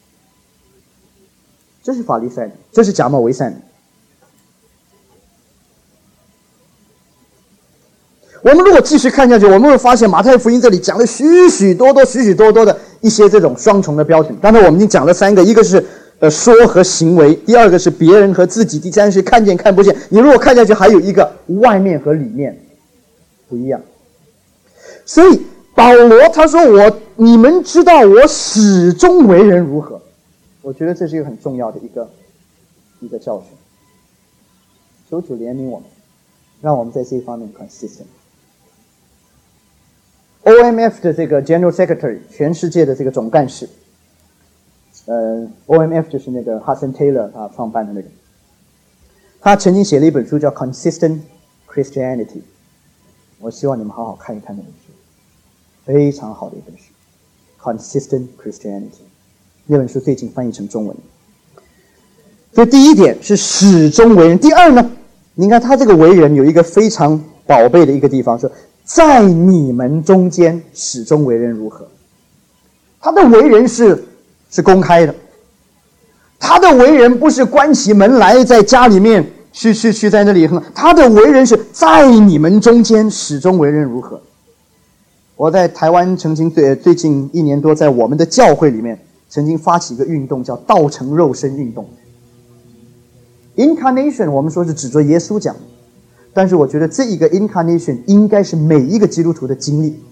这是法利赛人，这是假冒为善人。我们如果继续看下去，我们会发现马太福音这里讲了许许多多、许许多多的一些这种双重的标准。刚才我们已经讲了三个，一个是呃说和行为，第二个是别人和自己，第三是看见看不见。你如果看下去，还有一个外面和里面不一样。所以保罗他说我，你们知道我始终为人如何。我觉得这是一个很重要的一个一个教训。求主怜悯我们，让我们在这一方面 consistent。O M F 的这个 General Secretary， 全世界的这个总干事，呃 ，O M F 就是那个 Hudson Taylor 他创办的那个，他曾经写了一本书叫《Consistent Christianity》，我希望你们好好看一看那本书，非常好的一本书，《Consistent Christianity》，那本书最近翻译成中文。所以第一点是始终为人，第二呢，你看他这个为人有一个非常宝贝的一个地方，说在你们中间始终为人如何。他的为人是是公开的，他的为人不是关起门来在家里面去去去在那里，他的为人是在你们中间始终为人如何。我在台湾曾经最最近一年多，在我们的教会里面曾经发起一个运动，叫道成肉身运动。Incarnation 我们说是指着耶稣讲的，但是我觉得这一个 incarnation 应该是每一个基督徒的经历。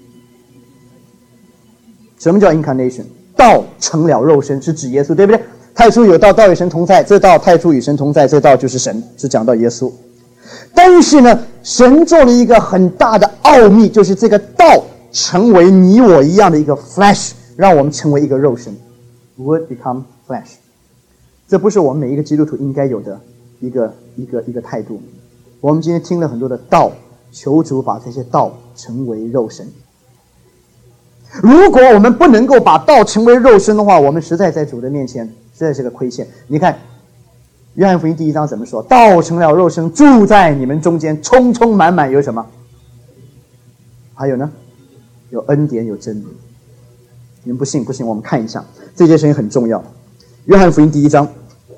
什么叫 incarnation？ 道成了肉身，是指耶稣，对不对？太初有道，道与神同在，这道太初与神同在，这道就是神，是讲到耶稣。但是呢，神做了一个很大的奥秘，就是这个道成为你我一样的一个 flesh， 让我们成为一个肉身 ，Word become flesh。这不是我们每一个基督徒应该有的一个一个一个态度。我们今天听了很多的道，求主把这些道成为肉身。如果我们不能够把道成为肉身的话，我们实在在主的面前实在是个亏欠。你看约翰福音第一章怎么说？道成了肉身，住在你们中间，充充满满有什么？还有呢？有恩典，有真理。你们不信不信，我们看一下，这件事情很重要。约翰福音第一章，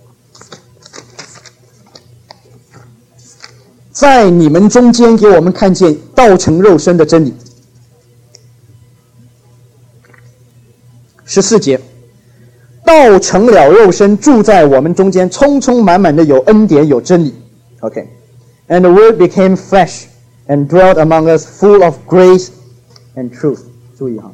在你们中间给我们看见道成肉身的真理。十四节，道成了肉身，住在我们中间，充充满满的有恩典，有真理。OK， and the word became flesh and dwelt among us, full of grace and truth。注意哈，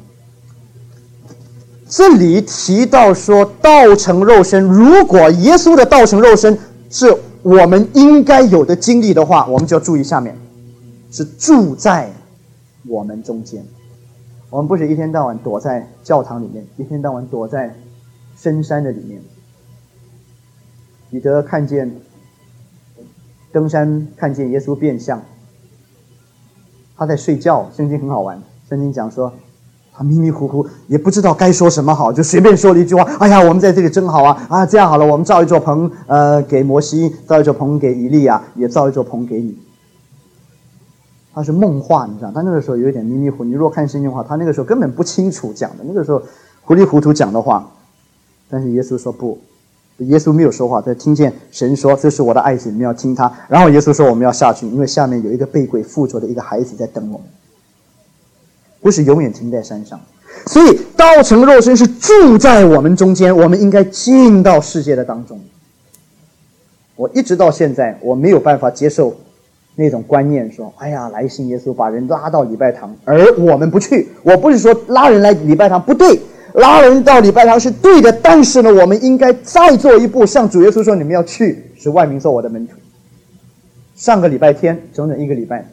这里提到说道成肉身，如果耶稣的道成肉身是我们应该有的经历的话，我们就要注意下面，是住在我们中间。我们不是一天到晚躲在教堂里面，一天到晚躲在深山的里面。彼得看见登山，看见耶稣变相，他在睡觉。圣经很好玩，圣经讲说他迷迷糊糊，也不知道该说什么好，就随便说了一句话：哎呀，我们在这里真好啊！啊，这样好了，我们造一座棚，呃，给摩西，造一座棚给以利亚，也造一座棚给你。他是梦话，你知道，他那个时候有一点迷迷糊。你如果看圣经的话，他那个时候根本不清楚讲的，那个时候糊里糊涂讲的话。但是耶稣说不，耶稣没有说话，他听见神说：“这是我的爱子，你们要听他。”然后耶稣说：“我们要下去，因为下面有一个被鬼附着的一个孩子在等我们。”不是永远停在山上。所以道成肉身是住在我们中间，我们应该进到世界的当中。我一直到现在我没有办法接受那种观念，说哎呀，来信耶稣把人拉到礼拜堂，而我们不去。我不是说拉人来礼拜堂不对，拉人到礼拜堂是对的，但是呢，我们应该再做一步，向主耶稣说：“你们要去，使万民做我的门徒。”上个礼拜天，整整一个礼拜，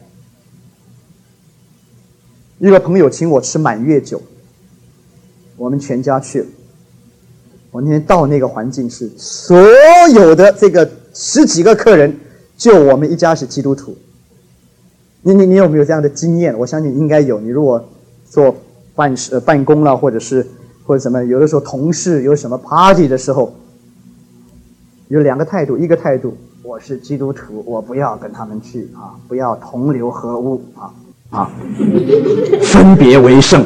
一个朋友请我吃满月酒，我们全家去了。我那天到那个环境是，所有的这个十几个客人，就我们一家是基督徒。你你你有没有这样的经验？我相信应该有。你如果做办事、呃、办公了，或者是或者什么，有的时候同事有什么 party 的时候，有两个态度，一个态度我是基督徒，我不要跟他们去啊，不要同流合污啊啊，分别为圣。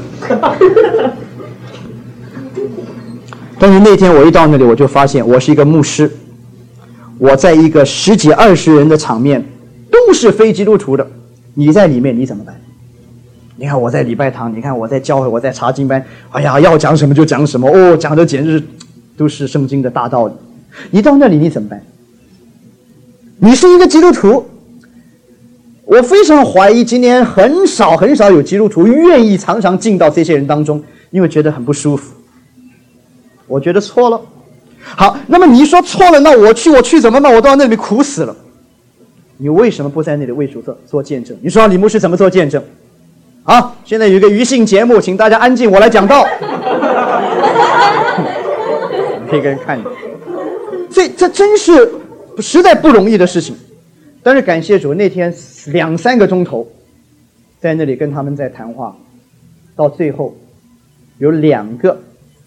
但是那天我一到那里，我就发现我是一个牧师，我在一个十几二十人的场面，都是非基督徒的，你在里面你怎么办？你看我在礼拜堂，你看我在教会，我在查经班，哎呀，要讲什么就讲什么，哦，讲的简直是都是圣经的大道理。你到那里你怎么办？你是一个基督徒，我非常怀疑今天很少很少有基督徒愿意常常进到这些人当中，因为觉得很不舒服。我觉得错了。好，那么你说错了，那我去我去怎么办？我到那里苦死了。你为什么不在那里为主做做见证？你说李牧师怎么做见证？好，现在有一个余兴节目，请大家安静，我来讲道。可以给人看你，这这真是实在不容易的事情。但是感谢主，那天两三个钟头在那里跟他们在谈话，到最后有两个，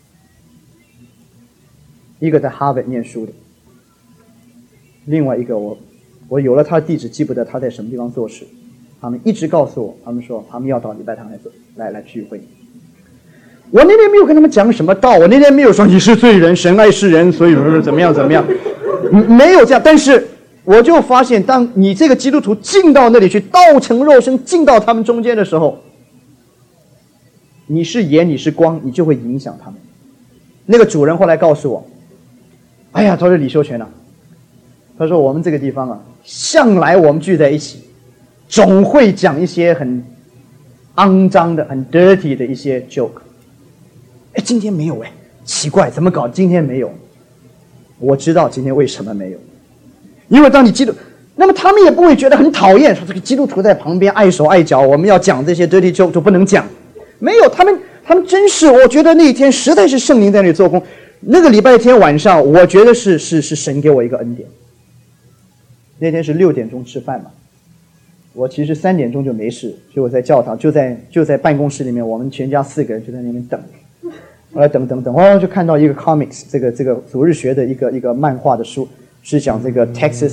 一个在哈佛念书的，另外一个我我有了他的地址，记不得他在什么地方做事。他们一直告诉我，他们说他们要到礼拜堂来做来来聚会。我那天没有跟他们讲什么道，我那天没有说你是罪人，神爱世人，所以怎么样怎么样，没有这样。但是我就发现，当你这个基督徒进到那里去，道成肉身进到他们中间的时候，你是盐，你是光，你就会影响他们。那个主人后来告诉我，哎呀，他说李修全啊，他说我们这个地方啊，向来我们聚在一起，总会讲一些很肮脏的、很 dirty 的一些 joke。哎，今天没有哎，奇怪，怎么搞？今天没有。我知道今天为什么没有，因为当你基督，那么他们也不会觉得很讨厌，说这个基督徒在旁边碍手碍脚，我们要讲这些 dirty joke 就不能讲。没有，他们他们真是，我觉得那一天实在是圣灵在那里做工。那个礼拜天晚上，我觉得是是是神给我一个恩典。那天是六点钟吃饭嘛，我其实三点钟就没事，所以我在教堂，就在就在办公室里面，我们全家四个人就在那边等。后来等等等，后来就看到一个 comics， 这个这个主日学的一个一个漫画的书，是讲这个 Texas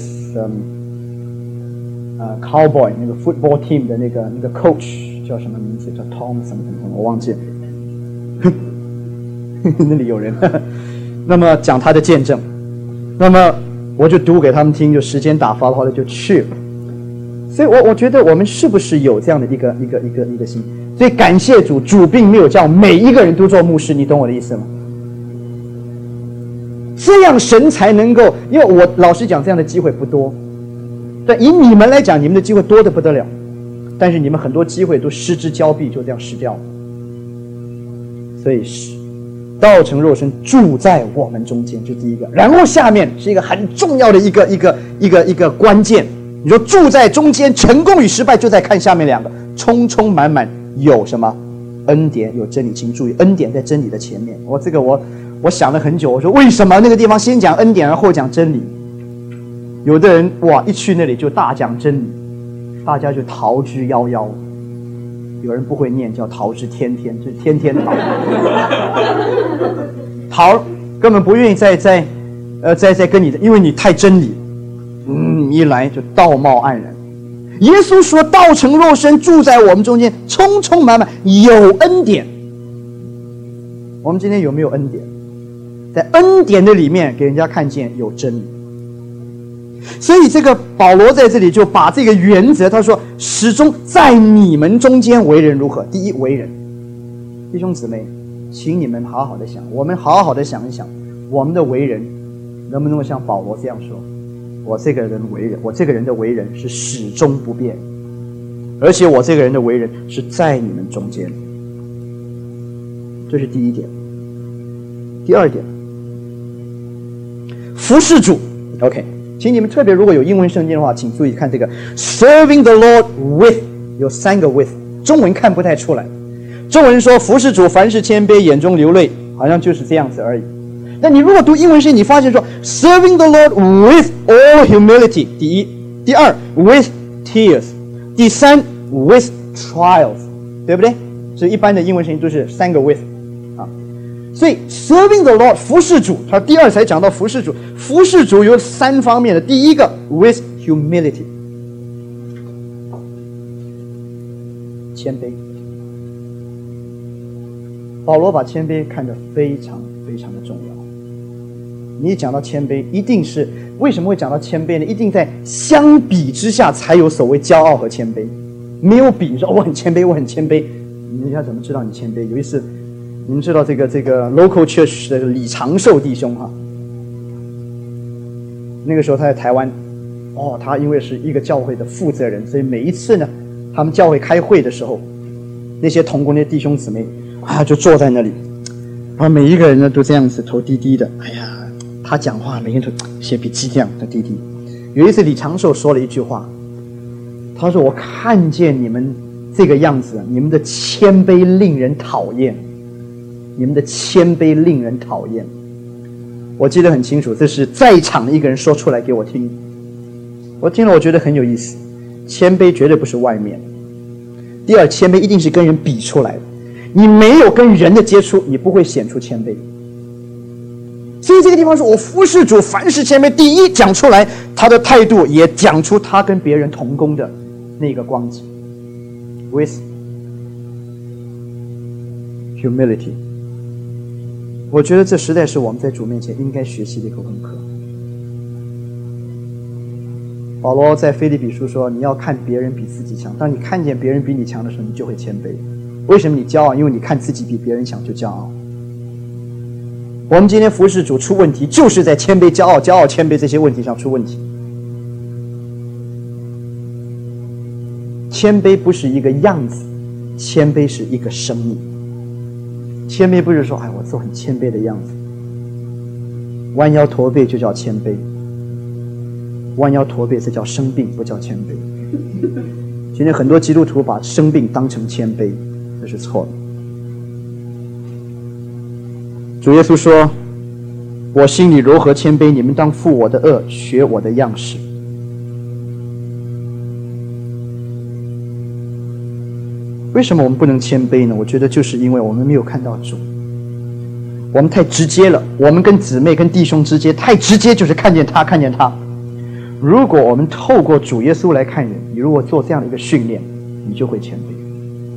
嗯呃 Cowboy 那个 football team 的那个那个 coach 叫什么名字？叫 Tom 什么什么什么，我忘记了。那里有人。那么讲他的见证，那么我就读给他们听，就时间打发了，后来就去了。所以我我觉得我们是不是有这样的一个一个一个一个心？所以感谢主，主并没有叫每一个人都做牧师，你懂我的意思吗？这样神才能够，因为我老实讲，这样的机会不多。但以你们来讲，你们的机会多得不得了，但是你们很多机会都失之交臂，就这样失掉了。所以是道成肉身住在我们中间，这第一个。然后下面是一个很重要的一个一个一个一个关键，你说住在中间，成功与失败就在看下面两个，充充满满有什么恩典，有真理。请注意，恩典在真理的前面。我这个我我想了很久，我说为什么那个地方先讲恩典，然后讲真理？有的人哇，一去那里就大讲真理，大家就逃之夭夭。有人不会念，叫逃之天天，就是天天逃，逃根本不愿意再再呃再再跟你，因为你太真理，嗯，一来就道貌岸然。耶稣说道成肉身住在我们中间，充充满满有恩典。我们今天有没有恩典？在恩典的里面给人家看见有真理。所以这个保罗在这里就把这个原则，他说始终在你们中间为人如何？第一，为人。弟兄姊妹，请你们好好的想，我们好好的想一想，我们的为人能不能够像保罗这样说，我这个人为人，我这个人的为人是始终不变，而且我这个人的为人是在你们中间。这是第一点。第二点，服侍主。 OK， 请你们特别如果有英文圣经的话，请注意看这个 Serving the Lord with， 有三个 with， 中文看不太出来。中文说服侍主，凡事谦卑，眼中流泪，好像就是这样子而已。但你如果读英文圣经，你发现说 Serving the Lord with all humility， 第一，第二 with tears， 第三 with trials， 对不对？所以一般的英文圣经都是三个 with 啊。 所以 serving the Lord 服侍主，他第二才讲到服侍主。服侍主有三方面的，第一个 with humility， 谦卑。保罗把谦卑看得非常非常的重要。你一讲到谦卑，一定是为什么会讲到谦卑呢？一定在相比之下才有所谓骄傲和谦卑。没有比，你说、哦、我很谦卑，我很谦卑，人家怎么知道你谦卑？有一次，你们知道这个这个 local church 的李长寿弟兄哈，那个时候他在台湾，哦，他因为是一个教会的负责人，所以每一次呢，他们教会开会的时候，那些同工那些弟兄姊妹啊，就坐在那里，然后每一个人呢都这样子头低低的，哎呀，他讲话每个人都写笔记这样的低低。有一次李长寿说了一句话。他说：“我看见你们这个样子，你们的谦卑令人讨厌，你们的谦卑令人讨厌。”我记得很清楚，这是在场的一个人说出来给我听。我听了，我觉得很有意思。谦卑绝对不是外面。第二，谦卑一定是跟人比出来的。你没有跟人的接触，你不会显出谦卑。所以这个地方说，我服侍主，凡事谦卑。第一，讲出来他的态度，也讲出他跟别人同工的那个光景 ，with humility。我觉得这实在是我们在主面前应该学习的一个功课。保罗在腓立比书说：“你要看别人比自己强。当你看见别人比你强的时候，你就会谦卑。为什么你骄傲？因为你看自己比别人强，就骄傲。我们今天服侍主出问题，就是在谦卑、骄傲、骄傲、谦卑这些问题上出问题。谦卑不是一个样子，谦卑是一个生命。谦卑不是说，哎，我做很谦卑的样子。弯腰驼背就叫谦卑，弯腰驼背这叫生病，不叫谦卑。今天很多基督徒把生病当成谦卑，这是错的。主耶稣说：“我心里柔和谦卑，你们当负我的恶，学我的样式。”为什么我们不能谦卑呢？我觉得就是因为我们没有看到主，我们太直接了。我们跟姊妹、跟弟兄之间太直接，就是看见他，看见他。如果我们透过主耶稣来看人，你如果做这样的一个训练，你就会谦卑。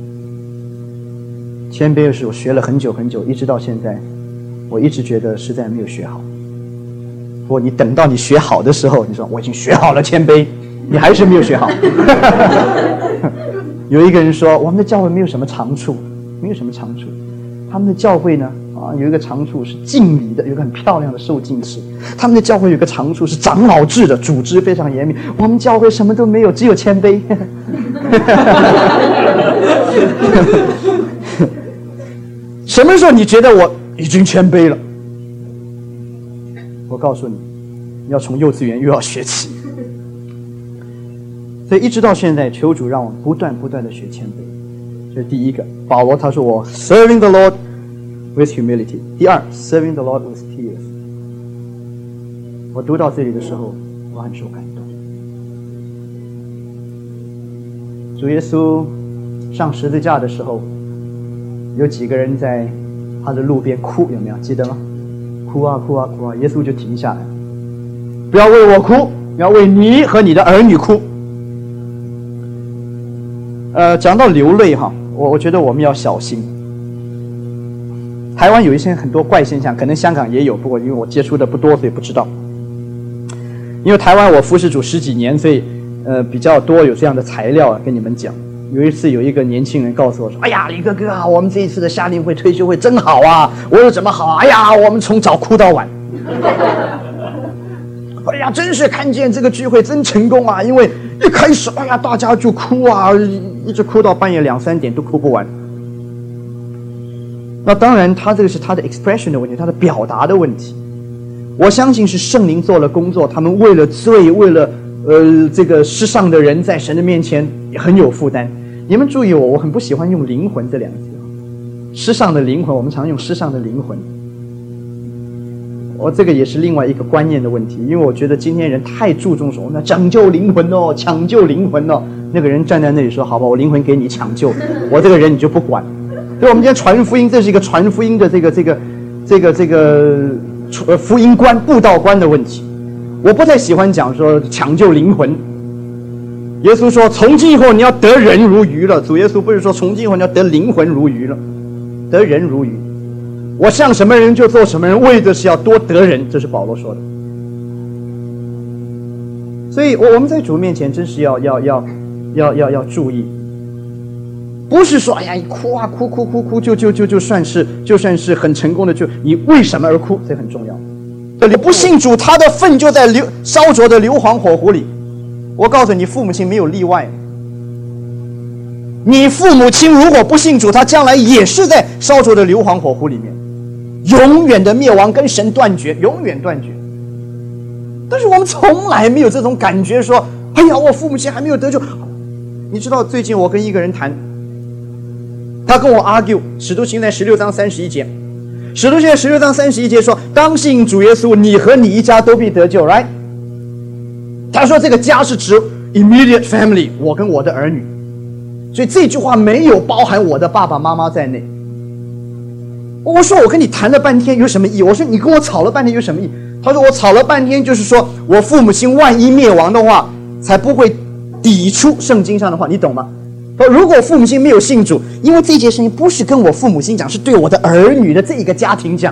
谦卑的是我学了很久很久，一直到现在，我一直觉得实在没有学好。不过你等到你学好的时候，你说我已经学好了谦卑，你还是没有学好。有一个人说，我们的教会没有什么长处，没有什么长处。他们的教会呢，啊，有一个长处是敬礼的，有一个很漂亮的受敬池。他们的教会有一个长处是长老制的，组织非常严密。我们教会什么都没有，只有谦卑。什么时候你觉得我已经谦卑了？我告诉你，你要从幼稚园又要学起。所以一直到现在，求主让我们不断不断的学谦卑，这是第一个。保罗他说我 serving the Lord with humility。第二 serving the Lord with tears。我读到这里的时候，我很受感动。主耶稣上十字架的时候，有几个人在他的路边哭，有没有记得吗？哭啊哭啊哭啊，耶稣就停下来，不要为我哭，要为你和你的儿女哭。呃，讲到流泪哈，我我觉得我们要小心。台湾有一些很多怪现象，可能香港也有，不过因为我接触的不多，所以不知道。因为台湾我服侍主十几年，所以呃比较多有这样的材料啊跟你们讲。有一次有一个年轻人告诉我说：“哎呀，李哥哥啊，我们这一次的夏令会退休会真好啊！”我说：“怎么好？哎呀，我们从早哭到晚。”哎呀，真是看见这个聚会真成功啊！因为一开始，哎呀，大家就哭啊，一直哭到半夜两三点都哭不完。那当然，他这个是他的 expression 的问题，他的表达的问题。我相信是圣灵做了工作，他们为了罪，为了呃这个世上的人，在神的面前也很有负担。你们注意我，我很不喜欢用灵魂这两个字，世上的灵魂，我们常用世上的灵魂。我这个也是另外一个观念的问题，因为我觉得今天人太注重说那拯救灵魂哦，抢救灵魂哦。那个人站在那里说：“好吧，我灵魂给你抢救，我这个人你就不管。”所以我们今天传福音，这是一个传福音的这个这个这个这个呃福音观、布道观的问题。我不太喜欢讲说抢救灵魂。耶稣说，从今以后你要得人如鱼了。主耶稣不是说从今以后你要得灵魂如鱼了，得人如鱼。我像什么人就做什么人，为的是要多得人，这是保罗说的。所以，我我们在主面前真是要要要要要要注意，不是说哎呀，你哭啊哭哭哭哭，就就就就算是就算是很成功的，就你为什么而哭，这很重要。你不信主，他的粪就在硫烧灼的硫磺火湖里。我告诉你，父母亲没有例外。你父母亲如果不信主，他将来也是在烧灼的硫磺火湖里面，永远的灭亡，跟神断绝，永远断绝。但是我们从来没有这种感觉，说哎呀，我父母亲还没有得救。你知道最近我跟一个人谈，他跟我 argue 使徒行传十六章三十一节，使徒行传十六章三十一节说，当信主耶稣，你和你一家都必得救 right。 他说这个家是指 immediate family， 我跟我的儿女，所以这句话没有包含我的爸爸妈妈在内。我说我跟你谈了半天有什么意义？我说你跟我吵了半天有什么意义？他说我吵了半天就是说我父母亲万一灭亡的话，才不会抵触圣经上的话，你懂吗？如果父母亲没有信主，因为这件事情不是跟我父母亲讲，是对我的儿女的这一个家庭讲。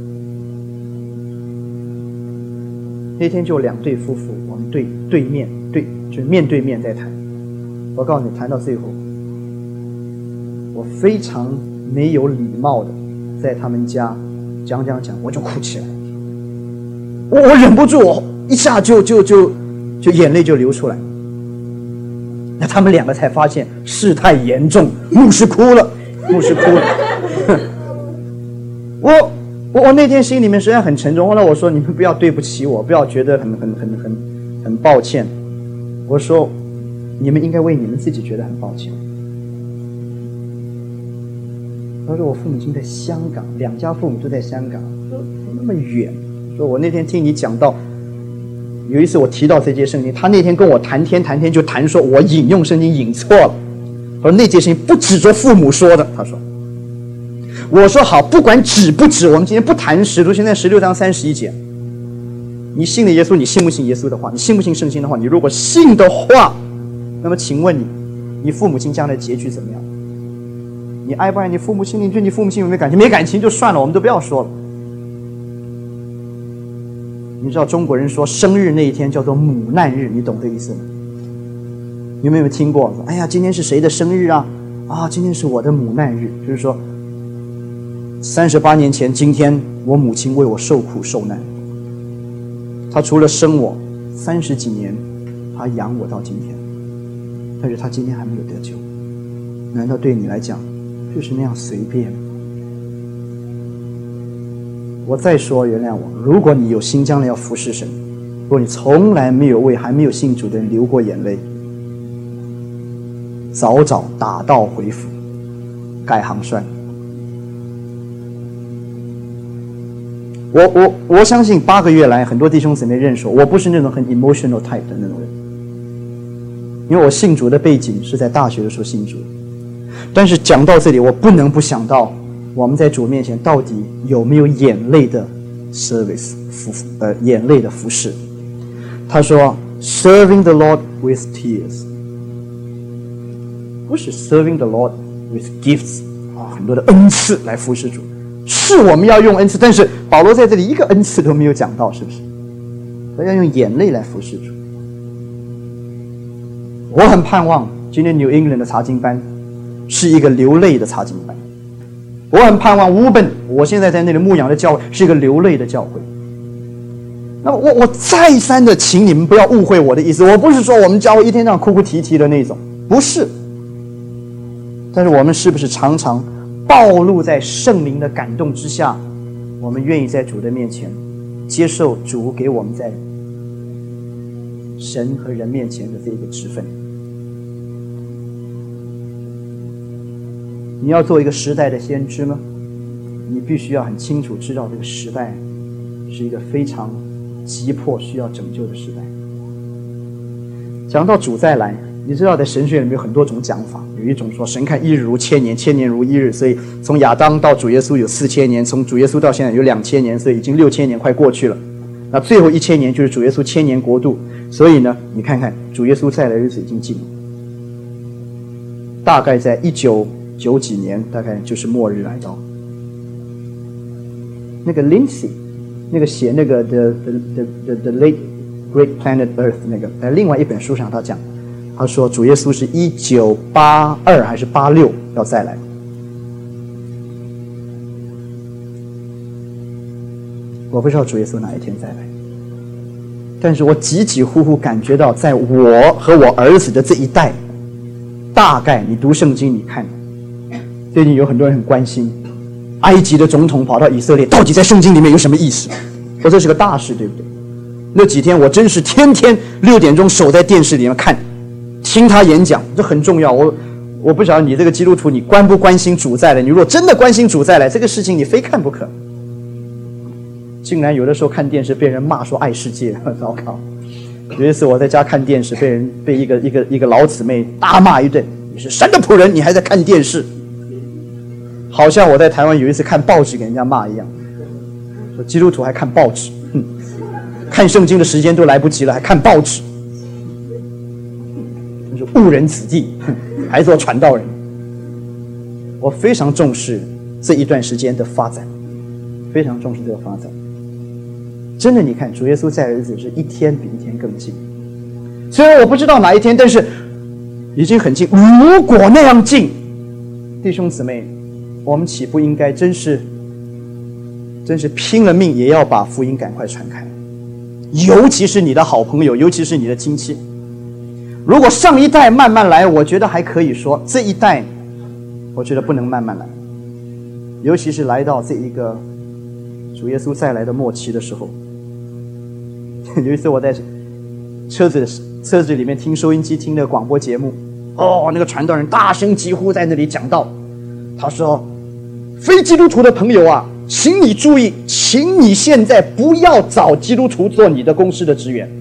那天就两对夫妇，我们对对面对就面对面在谈。我告诉你，谈到最后，我非常没有礼貌的在他们家讲讲讲，我就哭起来。我我忍不住，我一下就就就就眼泪就流出来。那他们两个才发现事态严重，牧师哭了，牧师哭了。我我我那天心里面实际上很沉重。后来我说，你们不要对不起我，不要觉得很很很很很抱歉。我说，你们应该为你们自己觉得很抱歉。他说我父母亲在香港，两家父母都在香港，说那么远。说我那天听你讲到，有一次我提到这节圣经，他那天跟我谈天谈天就谈说我引用圣经引错了。他说那节圣经不指着父母说的。他说，我说好，不管指不指，我们今天不谈使徒行传十六章三十一节。你信了耶稣，你信不信耶稣的话？你信不信圣经的话？你如果信的话，那么请问你，你父母亲将来结局怎么样？你爱不爱你父母亲？你对你父母亲有没有感情？没感情就算了，我们都不要说了。你知道中国人说生日那一天叫做母难日，你懂这个意思吗？你有没有听过？哎呀，今天是谁的生日啊？啊，今天是我的母难日，就是说，三十八年前，今天我母亲为我受苦受难。她除了生我三十几年，她养我到今天，但是她今天还没有得救。难道对你来讲就是那样随便？我再说，原谅我，如果你有心将来要服侍神，如果你从来没有为还没有信主的人流过眼泪，早早打道回府，改行算。我我我相信八个月来，很多弟兄姊妹认识我，我不是那种很 emotional type 的那种人，因为我信主的背景是在大学的时候信主。但是讲到这里，我不能不想到我们在主面前到底有没有眼泪的 service 服呃眼泪的服侍。他说 serving the Lord with tears， 不是 serving the Lord with gifts 啊，很多的恩赐来服侍主，是我们要用恩赐，但是保罗在这里一个恩赐都没有讲到，是不是？他要用眼泪来服侍主。我很盼望今天 New England 的查经班是一个流泪的查经班。我很盼望乌本，我现在在那里牧养的教会是一个流泪的教会。那么我我再三的请你们不要误会我的意思，我不是说我们教会一天这样哭哭啼啼的那种，不是。但是我们是不是常常暴露在圣灵的感动之下，我们愿意在主的面前接受主给我们在神和人面前的这个职分？你要做一个时代的先知吗？你必须要很清楚知道这个时代是一个非常急迫需要拯救的时代。讲到主再来， 你知道在神学里面有很多种讲法，有一种说神看一日如千年，千年如一日，所以从亚当到主耶稣有四千年，从主耶稣到现在有两千年，所以已经六千年快过去了。那最后一千年就是主耶稣千年国度，所以呢，你看看主耶稣再来的日子已经近了，大概在一九九几年，大概就是末日来到。那个 Lindsay， 那个写那个 The The The The, the Late Great Planet Earth 那个，在另外一本书上他讲，他说主耶稣是一九八二还是八六要再来。我不知道主耶稣哪一天再来，但是我几几乎乎感觉到，在我和我儿子的这一代，大概你读圣经你看，最近有很多人很关心埃及的总统跑到以色列，到底在圣经里面有什么意思？说这是个大事，对不对？那几天我真是天天六点钟守在电视里面看，听他演讲，这很重要。我我不晓得你这个基督徒，你关不关心主再来？你如果真的关心主再来，这个事情你非看不可。竟然有的时候看电视被人骂说爱世界，糟糕！有一次我在家看电视，被人被一个一个一个老姊妹大骂一顿，你是神的仆人，你还在看电视？好像我在台湾有一次看报纸给人家骂一样，说基督徒还看报纸，哼，看圣经的时间都来不及了，还看报纸，真是误人子弟，还做传道人。我非常重视这一段时间的发展，非常重视这个发展。真的，你看主耶稣在的日子是一天比一天更近。虽然我不知道哪一天，但是已经很近。如果那样近，弟兄姊妹，我们岂不应该真是真是拼了命也要把福音赶快传开？尤其是你的好朋友，尤其是你的亲戚。如果上一代慢慢来，我觉得还可以说，这一代我觉得不能慢慢来。尤其是来到这一个主耶稣再来的末期的时候。有一次我在车子车子里面听收音机，听那个广播节目，哦，那个传道人大声疾呼在那里讲道，他说：“非基督徒的朋友啊，请你注意，请你现在不要找基督徒做你的公司的职员。”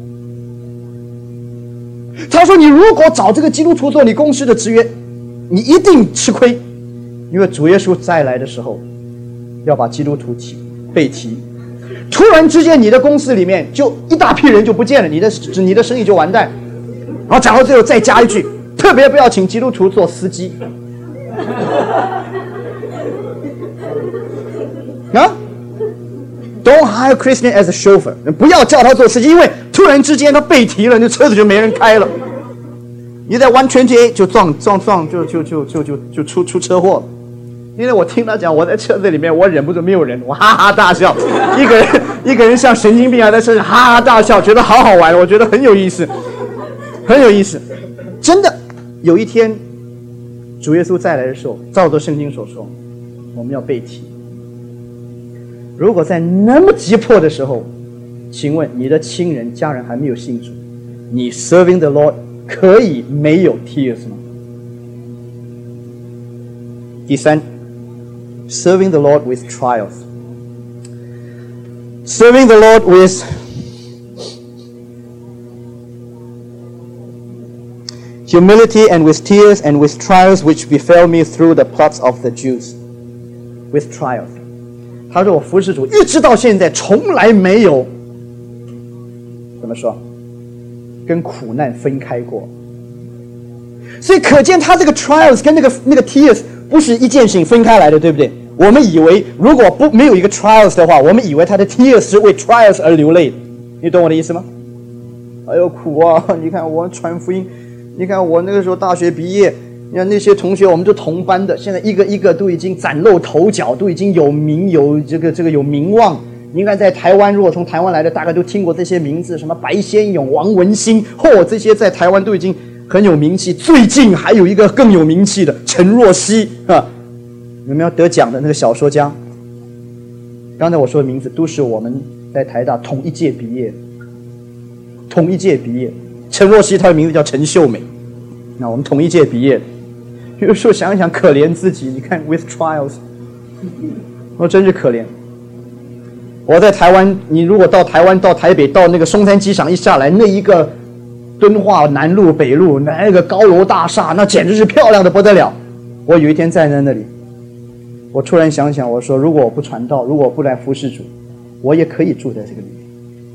他说：“你如果找这个基督徒做你公司的职员，你一定吃亏，因为主耶稣再来的时候，要把基督徒提被提。”突然之间，你的公司里面就一大批人就不见了，你的你的生意就完蛋。然后讲到最后再加一句：特别不要请基督徒做司机。啊 ，Don't hire Christian as a chauffeur， 不要叫他做司机，因为突然之间他被提了，那车子就没人开了。你在一百二十八就撞撞撞就就就就就就出出车祸了。因为我听他讲，我在车子里面，我忍不住没有人，我哈哈大笑，一个人一个人像神经病啊，在车上哈哈大笑，觉得好好玩，我觉得很有意思，很有意思。真的，有一天主耶稣再来的时候，照着圣经所说，我们要被提。如果在那么急迫的时候，请问你的亲人家人还没有信主，你 serving the Lord 可以没有 tears 吗？第三，Serving the Lord with trials. Serving the Lord with humility and with tears and with trials which befell me through the plots of the Jews. With trials. 他说我服侍主一直到现在从来没有怎么说跟苦难分开过。所以可见他这个 trials 跟那个那个 tears不是一件事情分开来的，对不对？我们以为如果不没有一个 trials 的话，我们以为他的 tears 是为 trials 而流泪，你懂我的意思吗？哎呦苦啊！你看我传福音，你看我那个时候大学毕业，你看那些同学我们都同班的，现在一个一个都已经崭露头角，都已经有名有这个这个有名望。你看在台湾，如果从台湾来的，大概都听过这些名字，什么白先勇、王文兴，嚯，这些在台湾都已经很有名气。最近还有一个更有名气的陈若曦啊，有没有得奖的那个小说家？刚才我说的名字都是我们在台大同一届毕业，同一届毕业。陈若曦她的名字叫陈秀美，那我们同一届毕业。有时候想一想，可怜自己，你看 with trials， 我真是可怜。我在台湾，你如果到台湾到台北到那个松山机场一下来，那一个敦化南路北路那个高楼大厦，那简直是漂亮的不得了。我有一天站在那里，我突然想想，我说如果我不传道，如果我不来服侍主，我也可以住在这个里面。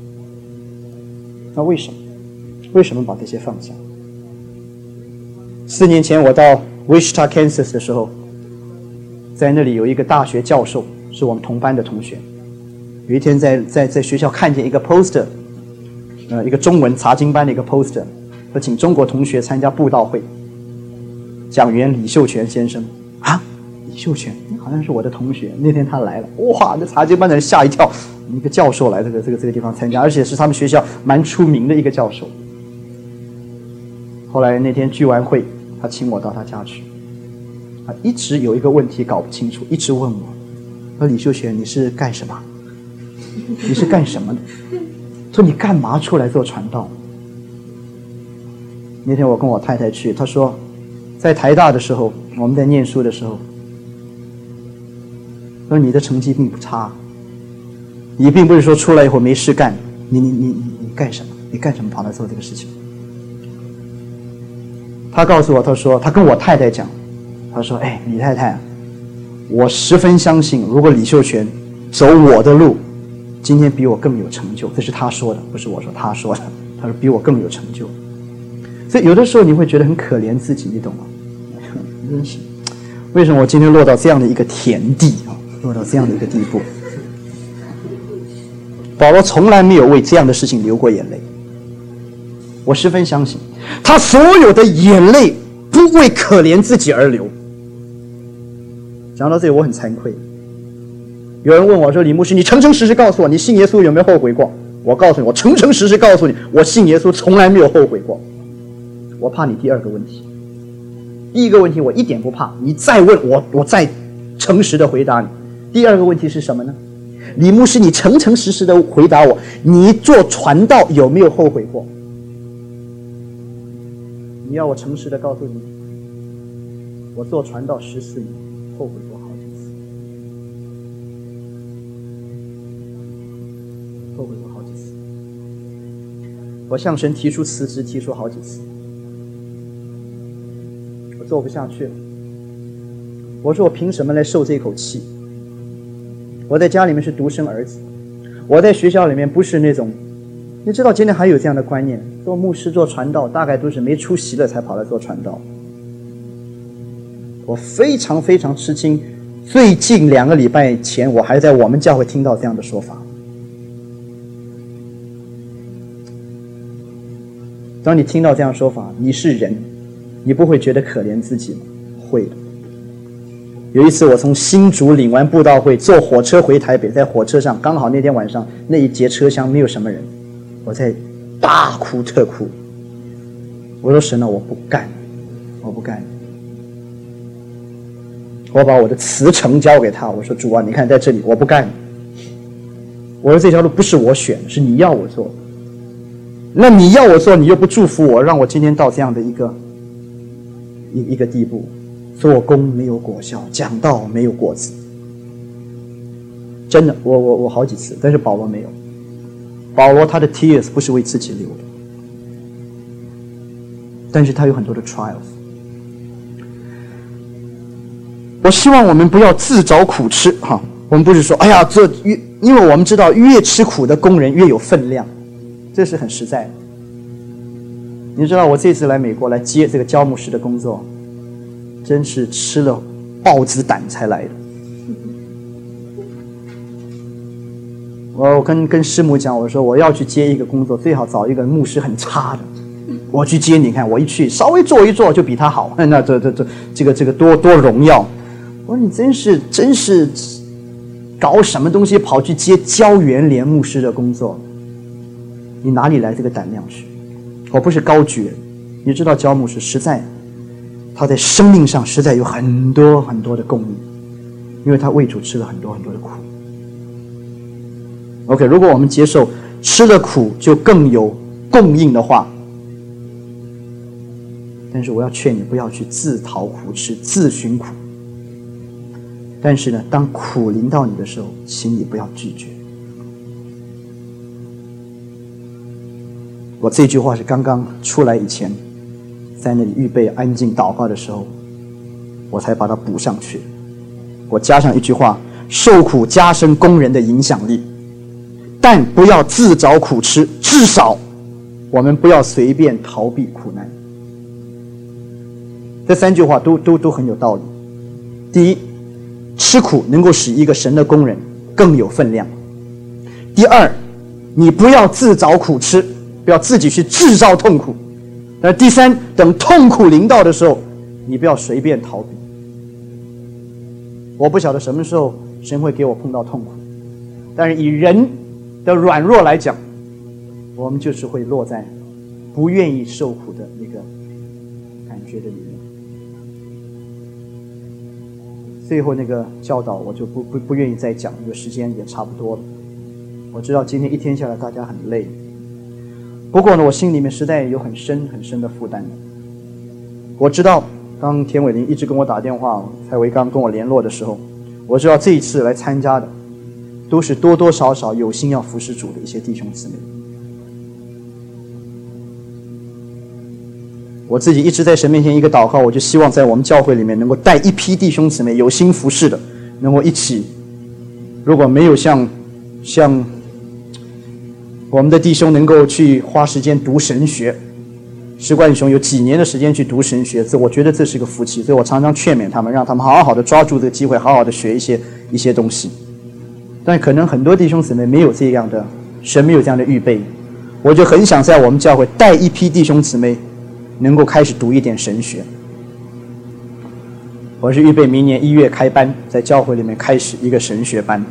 那为什么？为什么把这些放下？四年前我到 Wichita, Kansas 的时候，在那里有一个大学教授，是我们同班的同学。有一天在在在学校看见一个 poster， 呃，一个中文查经班的一个 poster， 说请中国同学参加布道会。讲员李秀全先生啊，李秀全好像是我的同学。那天他来了，哇，那查经班的人吓一跳，一个教授来这个这个这个地方参加，而且是他们学校蛮出名的一个教授。后来那天聚完会，他请我到他家去，他一直有一个问题搞不清楚，一直问我，说李秀全你是干什么？你是干什么的？说你干嘛出来做传道？那天我跟我太太去，她说在台大的时候，我们在念书的时候，说你的成绩并不差，你并不是说出来以后没事干，你你你你你干什么？你干什么跑来做这个事情？他告诉我，他说他跟我太太讲，他说哎，李太太，我十分相信，如果李秀全走我的路，今天比我更有成就。这是他说的，不是我说，他说的。他说比我更有成就。所以有的时候你会觉得很可怜自己，你懂吗？真是，为什么我今天落到这样的一个田地啊？落到这样的一个地步？保罗从来没有为这样的事情流过眼泪。我十分相信，他所有的眼泪不为可怜自己而流。讲到这里，我很惭愧。有人问我说：“李牧师，你诚诚实实告诉我，你信耶稣有没有后悔过？”我告诉你，我诚诚实实告诉你，我信耶稣从来没有后悔过。我怕你第二个问题，第一个问题我一点不怕，你再问我，我再诚实的回答你。第二个问题是什么呢？李牧师，你诚诚实实的回答我，你做传道有没有后悔过？你要我诚实的告诉你，我做传道十四年，后悔过好几次，后悔过好几次。我向神提出辞职，提出好几次，我做不下去了。我说我凭什么来受这口气？我在家里面是独生儿子，我在学校里面不是那种，你知道今天还有这样的观念，做牧师做传道大概都是没出息了才跑来做传道。我非常非常吃惊，最近两个礼拜前我还在我们教会听到这样的说法。当你听到这样说法，你是人，你不会觉得可怜自己吗？会的。有一次我从新竹领完布道会，坐火车回台北，在火车上刚好那天晚上那一节车厢没有什么人，我在大哭特哭。我说神啊，我不干，我不干。我把我的辞呈交给他，我说主啊，你看在这里我不干。我说这条路不是我选，是你要我做。那你要我做，你又不祝福我，让我今天到这样的一个一一个地步，做工没有果效，讲道没有果子。真的，我我我好几次，但是保罗没有。保罗他的 tears 不是为自己流的，但是他有很多的 trials。我希望我们不要自找苦吃哈，我们不是说哎呀这越，因为我们知道越吃苦的工人越有分量，这是很实在的。你知道我这次来美国来接这个教牧师的工作，真是吃了豹子胆才来的。我跟跟师母讲，我说我要去接一个工作，最好找一个牧师很差的，我去接。你看我一去稍微做一做就比他好，那这这这这个这个多多荣耀。我说你真是真是搞什么东西跑去接焦元连牧师的工作，你哪里来这个胆量去？我不是高举人，你知道焦牧师实在他在生命上实在有很多很多的供应，因为他为主吃了很多很多的苦。OK， 如果我们接受吃了苦就更有供应的话，但是我要劝你不要去自讨苦吃，自寻苦。但是呢，当苦临到你的时候，请你不要拒绝。 我这句话是刚刚出来以前，在那里预备安静祷告的时候，我才把它补上去。我加上一句话：受苦加深工人的影响力，但不要自找苦吃，至少我们不要随便逃避苦难。这三句话都都都很有道理。第一，吃苦能够使一个神的工人更有分量。第二，你不要自找苦吃，不要自己去制造痛苦。而第三，等痛苦临到的时候，你不要随便逃避。我不晓得什么时候神会给我碰到痛苦，但是以人的软弱来讲，我们就是会落在不愿意受苦的那个感觉的里面。最后那个教导我就不不不愿意再讲，因为时间也差不多了。我知道今天一天下来大家很累，不过呢，我心里面实在有很深很深的负担。我知道当田伟林一直跟我打电话，蔡维刚跟我联络的时候，我知道这一次来参加的都是多多少少有心要服侍主的一些弟兄姊妹。我自己一直在神面前一个祷告，我就希望在我们教会里面能够带一批弟兄姊妹有心服侍的，能够一起，如果没有像像我们的弟兄能够去花时间读神学，石冠雄有几年的时间去读神学，这我觉得这是个福气，所以我常常劝勉他们，让他们好好的抓住这个机会，好好的学一些一些东西。但可能很多弟兄姊妹没有这样的，神没有这样的预备，我就很想在我们教会带一批弟兄姊妹能够开始读一点神学。我是预备明年一月开班，在教会里面开始一个神学班，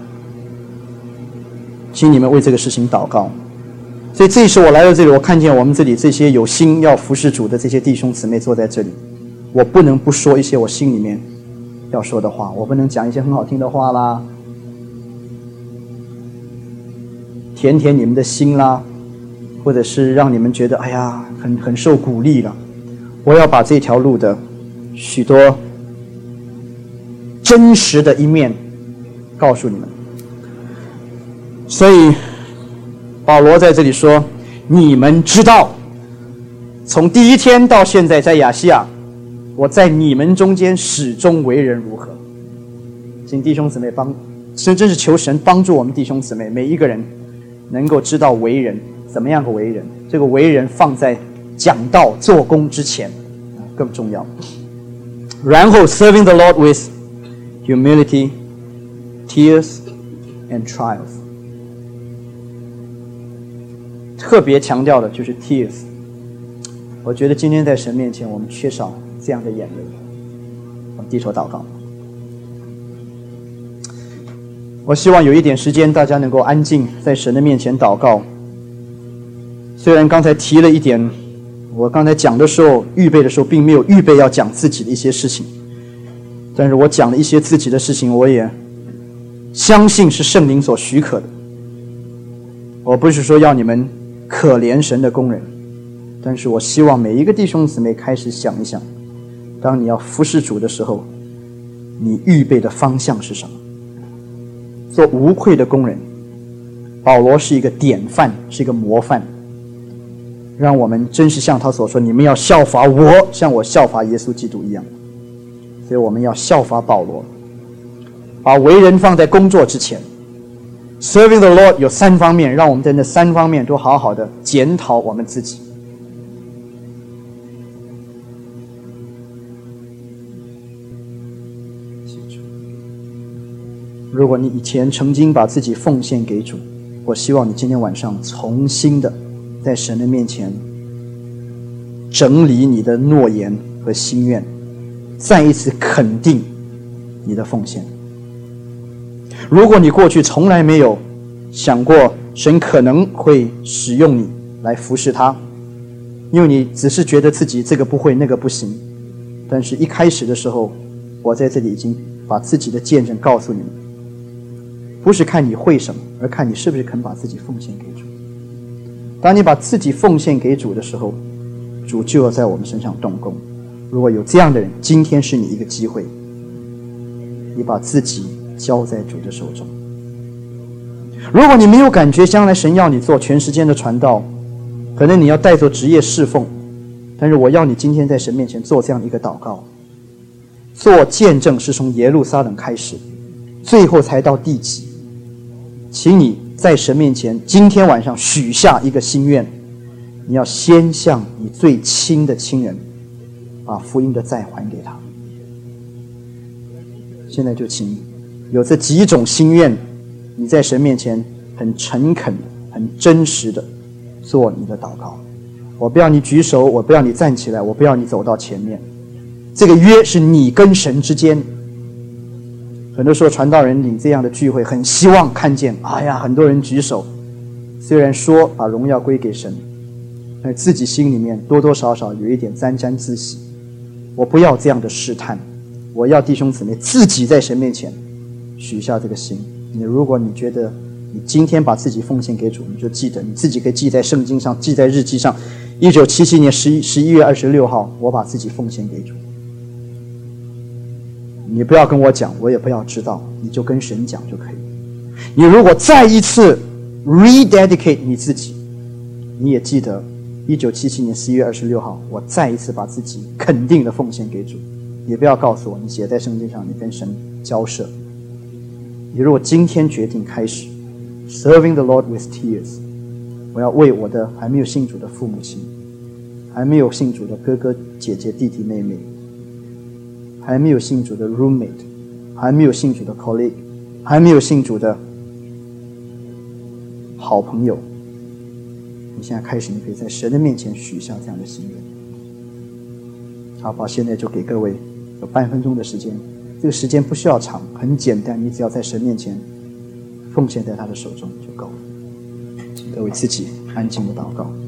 请你们为这个事情祷告。所以这一次我来到这里，我看见我们这里这些有心要服侍主的这些弟兄姊妹坐在这里，我不能不说一些我心里面要说的话，我不能讲一些很好听的话啦，甜甜你们的心啦，或者是让你们觉得哎呀很很受鼓励了。我要把这条路的许多真实的一面告诉你们。所以保罗在这里说，你们知道从第一天到现在在亚细亚，我在你们中间始终为人如何。请弟兄姊妹帮，真真是求神帮助我们弟兄姊妹每一个人能够知道为人怎么样个为人，这个为人放在讲道做工之前更重要。然后 serving the Lord with humility, tears and trials，特别强调的就是 tears。 我觉得今天在神面前我们缺少这样的眼泪。我们低头祷告。我希望有一点时间大家能够安静在神的面前祷告。虽然刚才提了一点，我刚才讲的时候预备的时候并没有预备要讲自己的一些事情，但是我讲了一些自己的事情，我也相信是圣灵所许可的。我不是说要你们可怜神的工人，但是我希望每一个弟兄姊妹开始想一想，当你要服侍主的时候，你预备的方向是什么？做无愧的工人，保罗是一个典范，是一个模范，让我们真是像他所说，你们要效法我，像我效法耶稣基督一样。所以我们要效法保罗，把为人放在工作之前。Serving the Lord 有三方面，让我们在那三方面都好好的检讨我们自己。如果你以前曾经把自己奉献给主，我希望你今天晚上重新的在神的面前整理你的诺言和心愿，再一次肯定你的奉献。如果你过去从来没有想过神可能会使用你来服侍他，因为你只是觉得自己这个不会那个不行，但是一开始的时候，我在这里已经把自己的见证告诉你们，不是看你会什么，而看你是不是肯把自己奉献给主。当你把自己奉献给主的时候，主就要在我们身上动工。如果有这样的人，今天是你一个机会，你把自己交在主的手中。如果你没有感觉将来神要你做全时间的传道， 可能你要带做职业侍奉，但是我要你今天在神面前做这样一个祷告。做见证是从耶路撒冷开始，最后才到地极。请你在神面前今天晚上许下一个心愿，你要先向你最亲的亲人把福音的债还给他。现在就请你有这几种心愿，你在神面前很诚恳的很真实的做你的祷告。我不要你举手，我不要你站起来，我不要你走到前面。这个约是你跟神之间。很多时候传道人领这样的聚会，很希望看见哎呀很多人举手，虽然说把荣耀归给神，但自己心里面多多少少有一点沾沾自喜。我不要这样的试探，我要弟兄姊妹自己在神面前许下这个心。你如果你觉得你今天把自己奉献给主，你就记得你自己可以记在圣经上，记在日记上。一九七七年十一十一月二十六号，我把自己奉献给主。你不要跟我讲，我也不要知道，你就跟神讲就可以。你如果再一次 rededicate 你自己，你也记得一九七七年十一月二十六号，我再一次把自己肯定的奉献给主。也不要告诉我你写在圣经上，你跟神交涉。你如果今天决定开始 serving the Lord with tears， 我要为我的还没有信主的父母亲，还没有信主的哥哥姐姐弟弟妹妹，还没有信主的 roommate， 还没有信主的 colleague， 还没有信主的好朋友，你现在开始，你可以在神的面前许下这样的心愿。好吧，现在就给各位有半分钟的时间，这个时间不需要长，很简单，你只要在神面前奉献在他的手中就够了。请各位自己安静的祷告。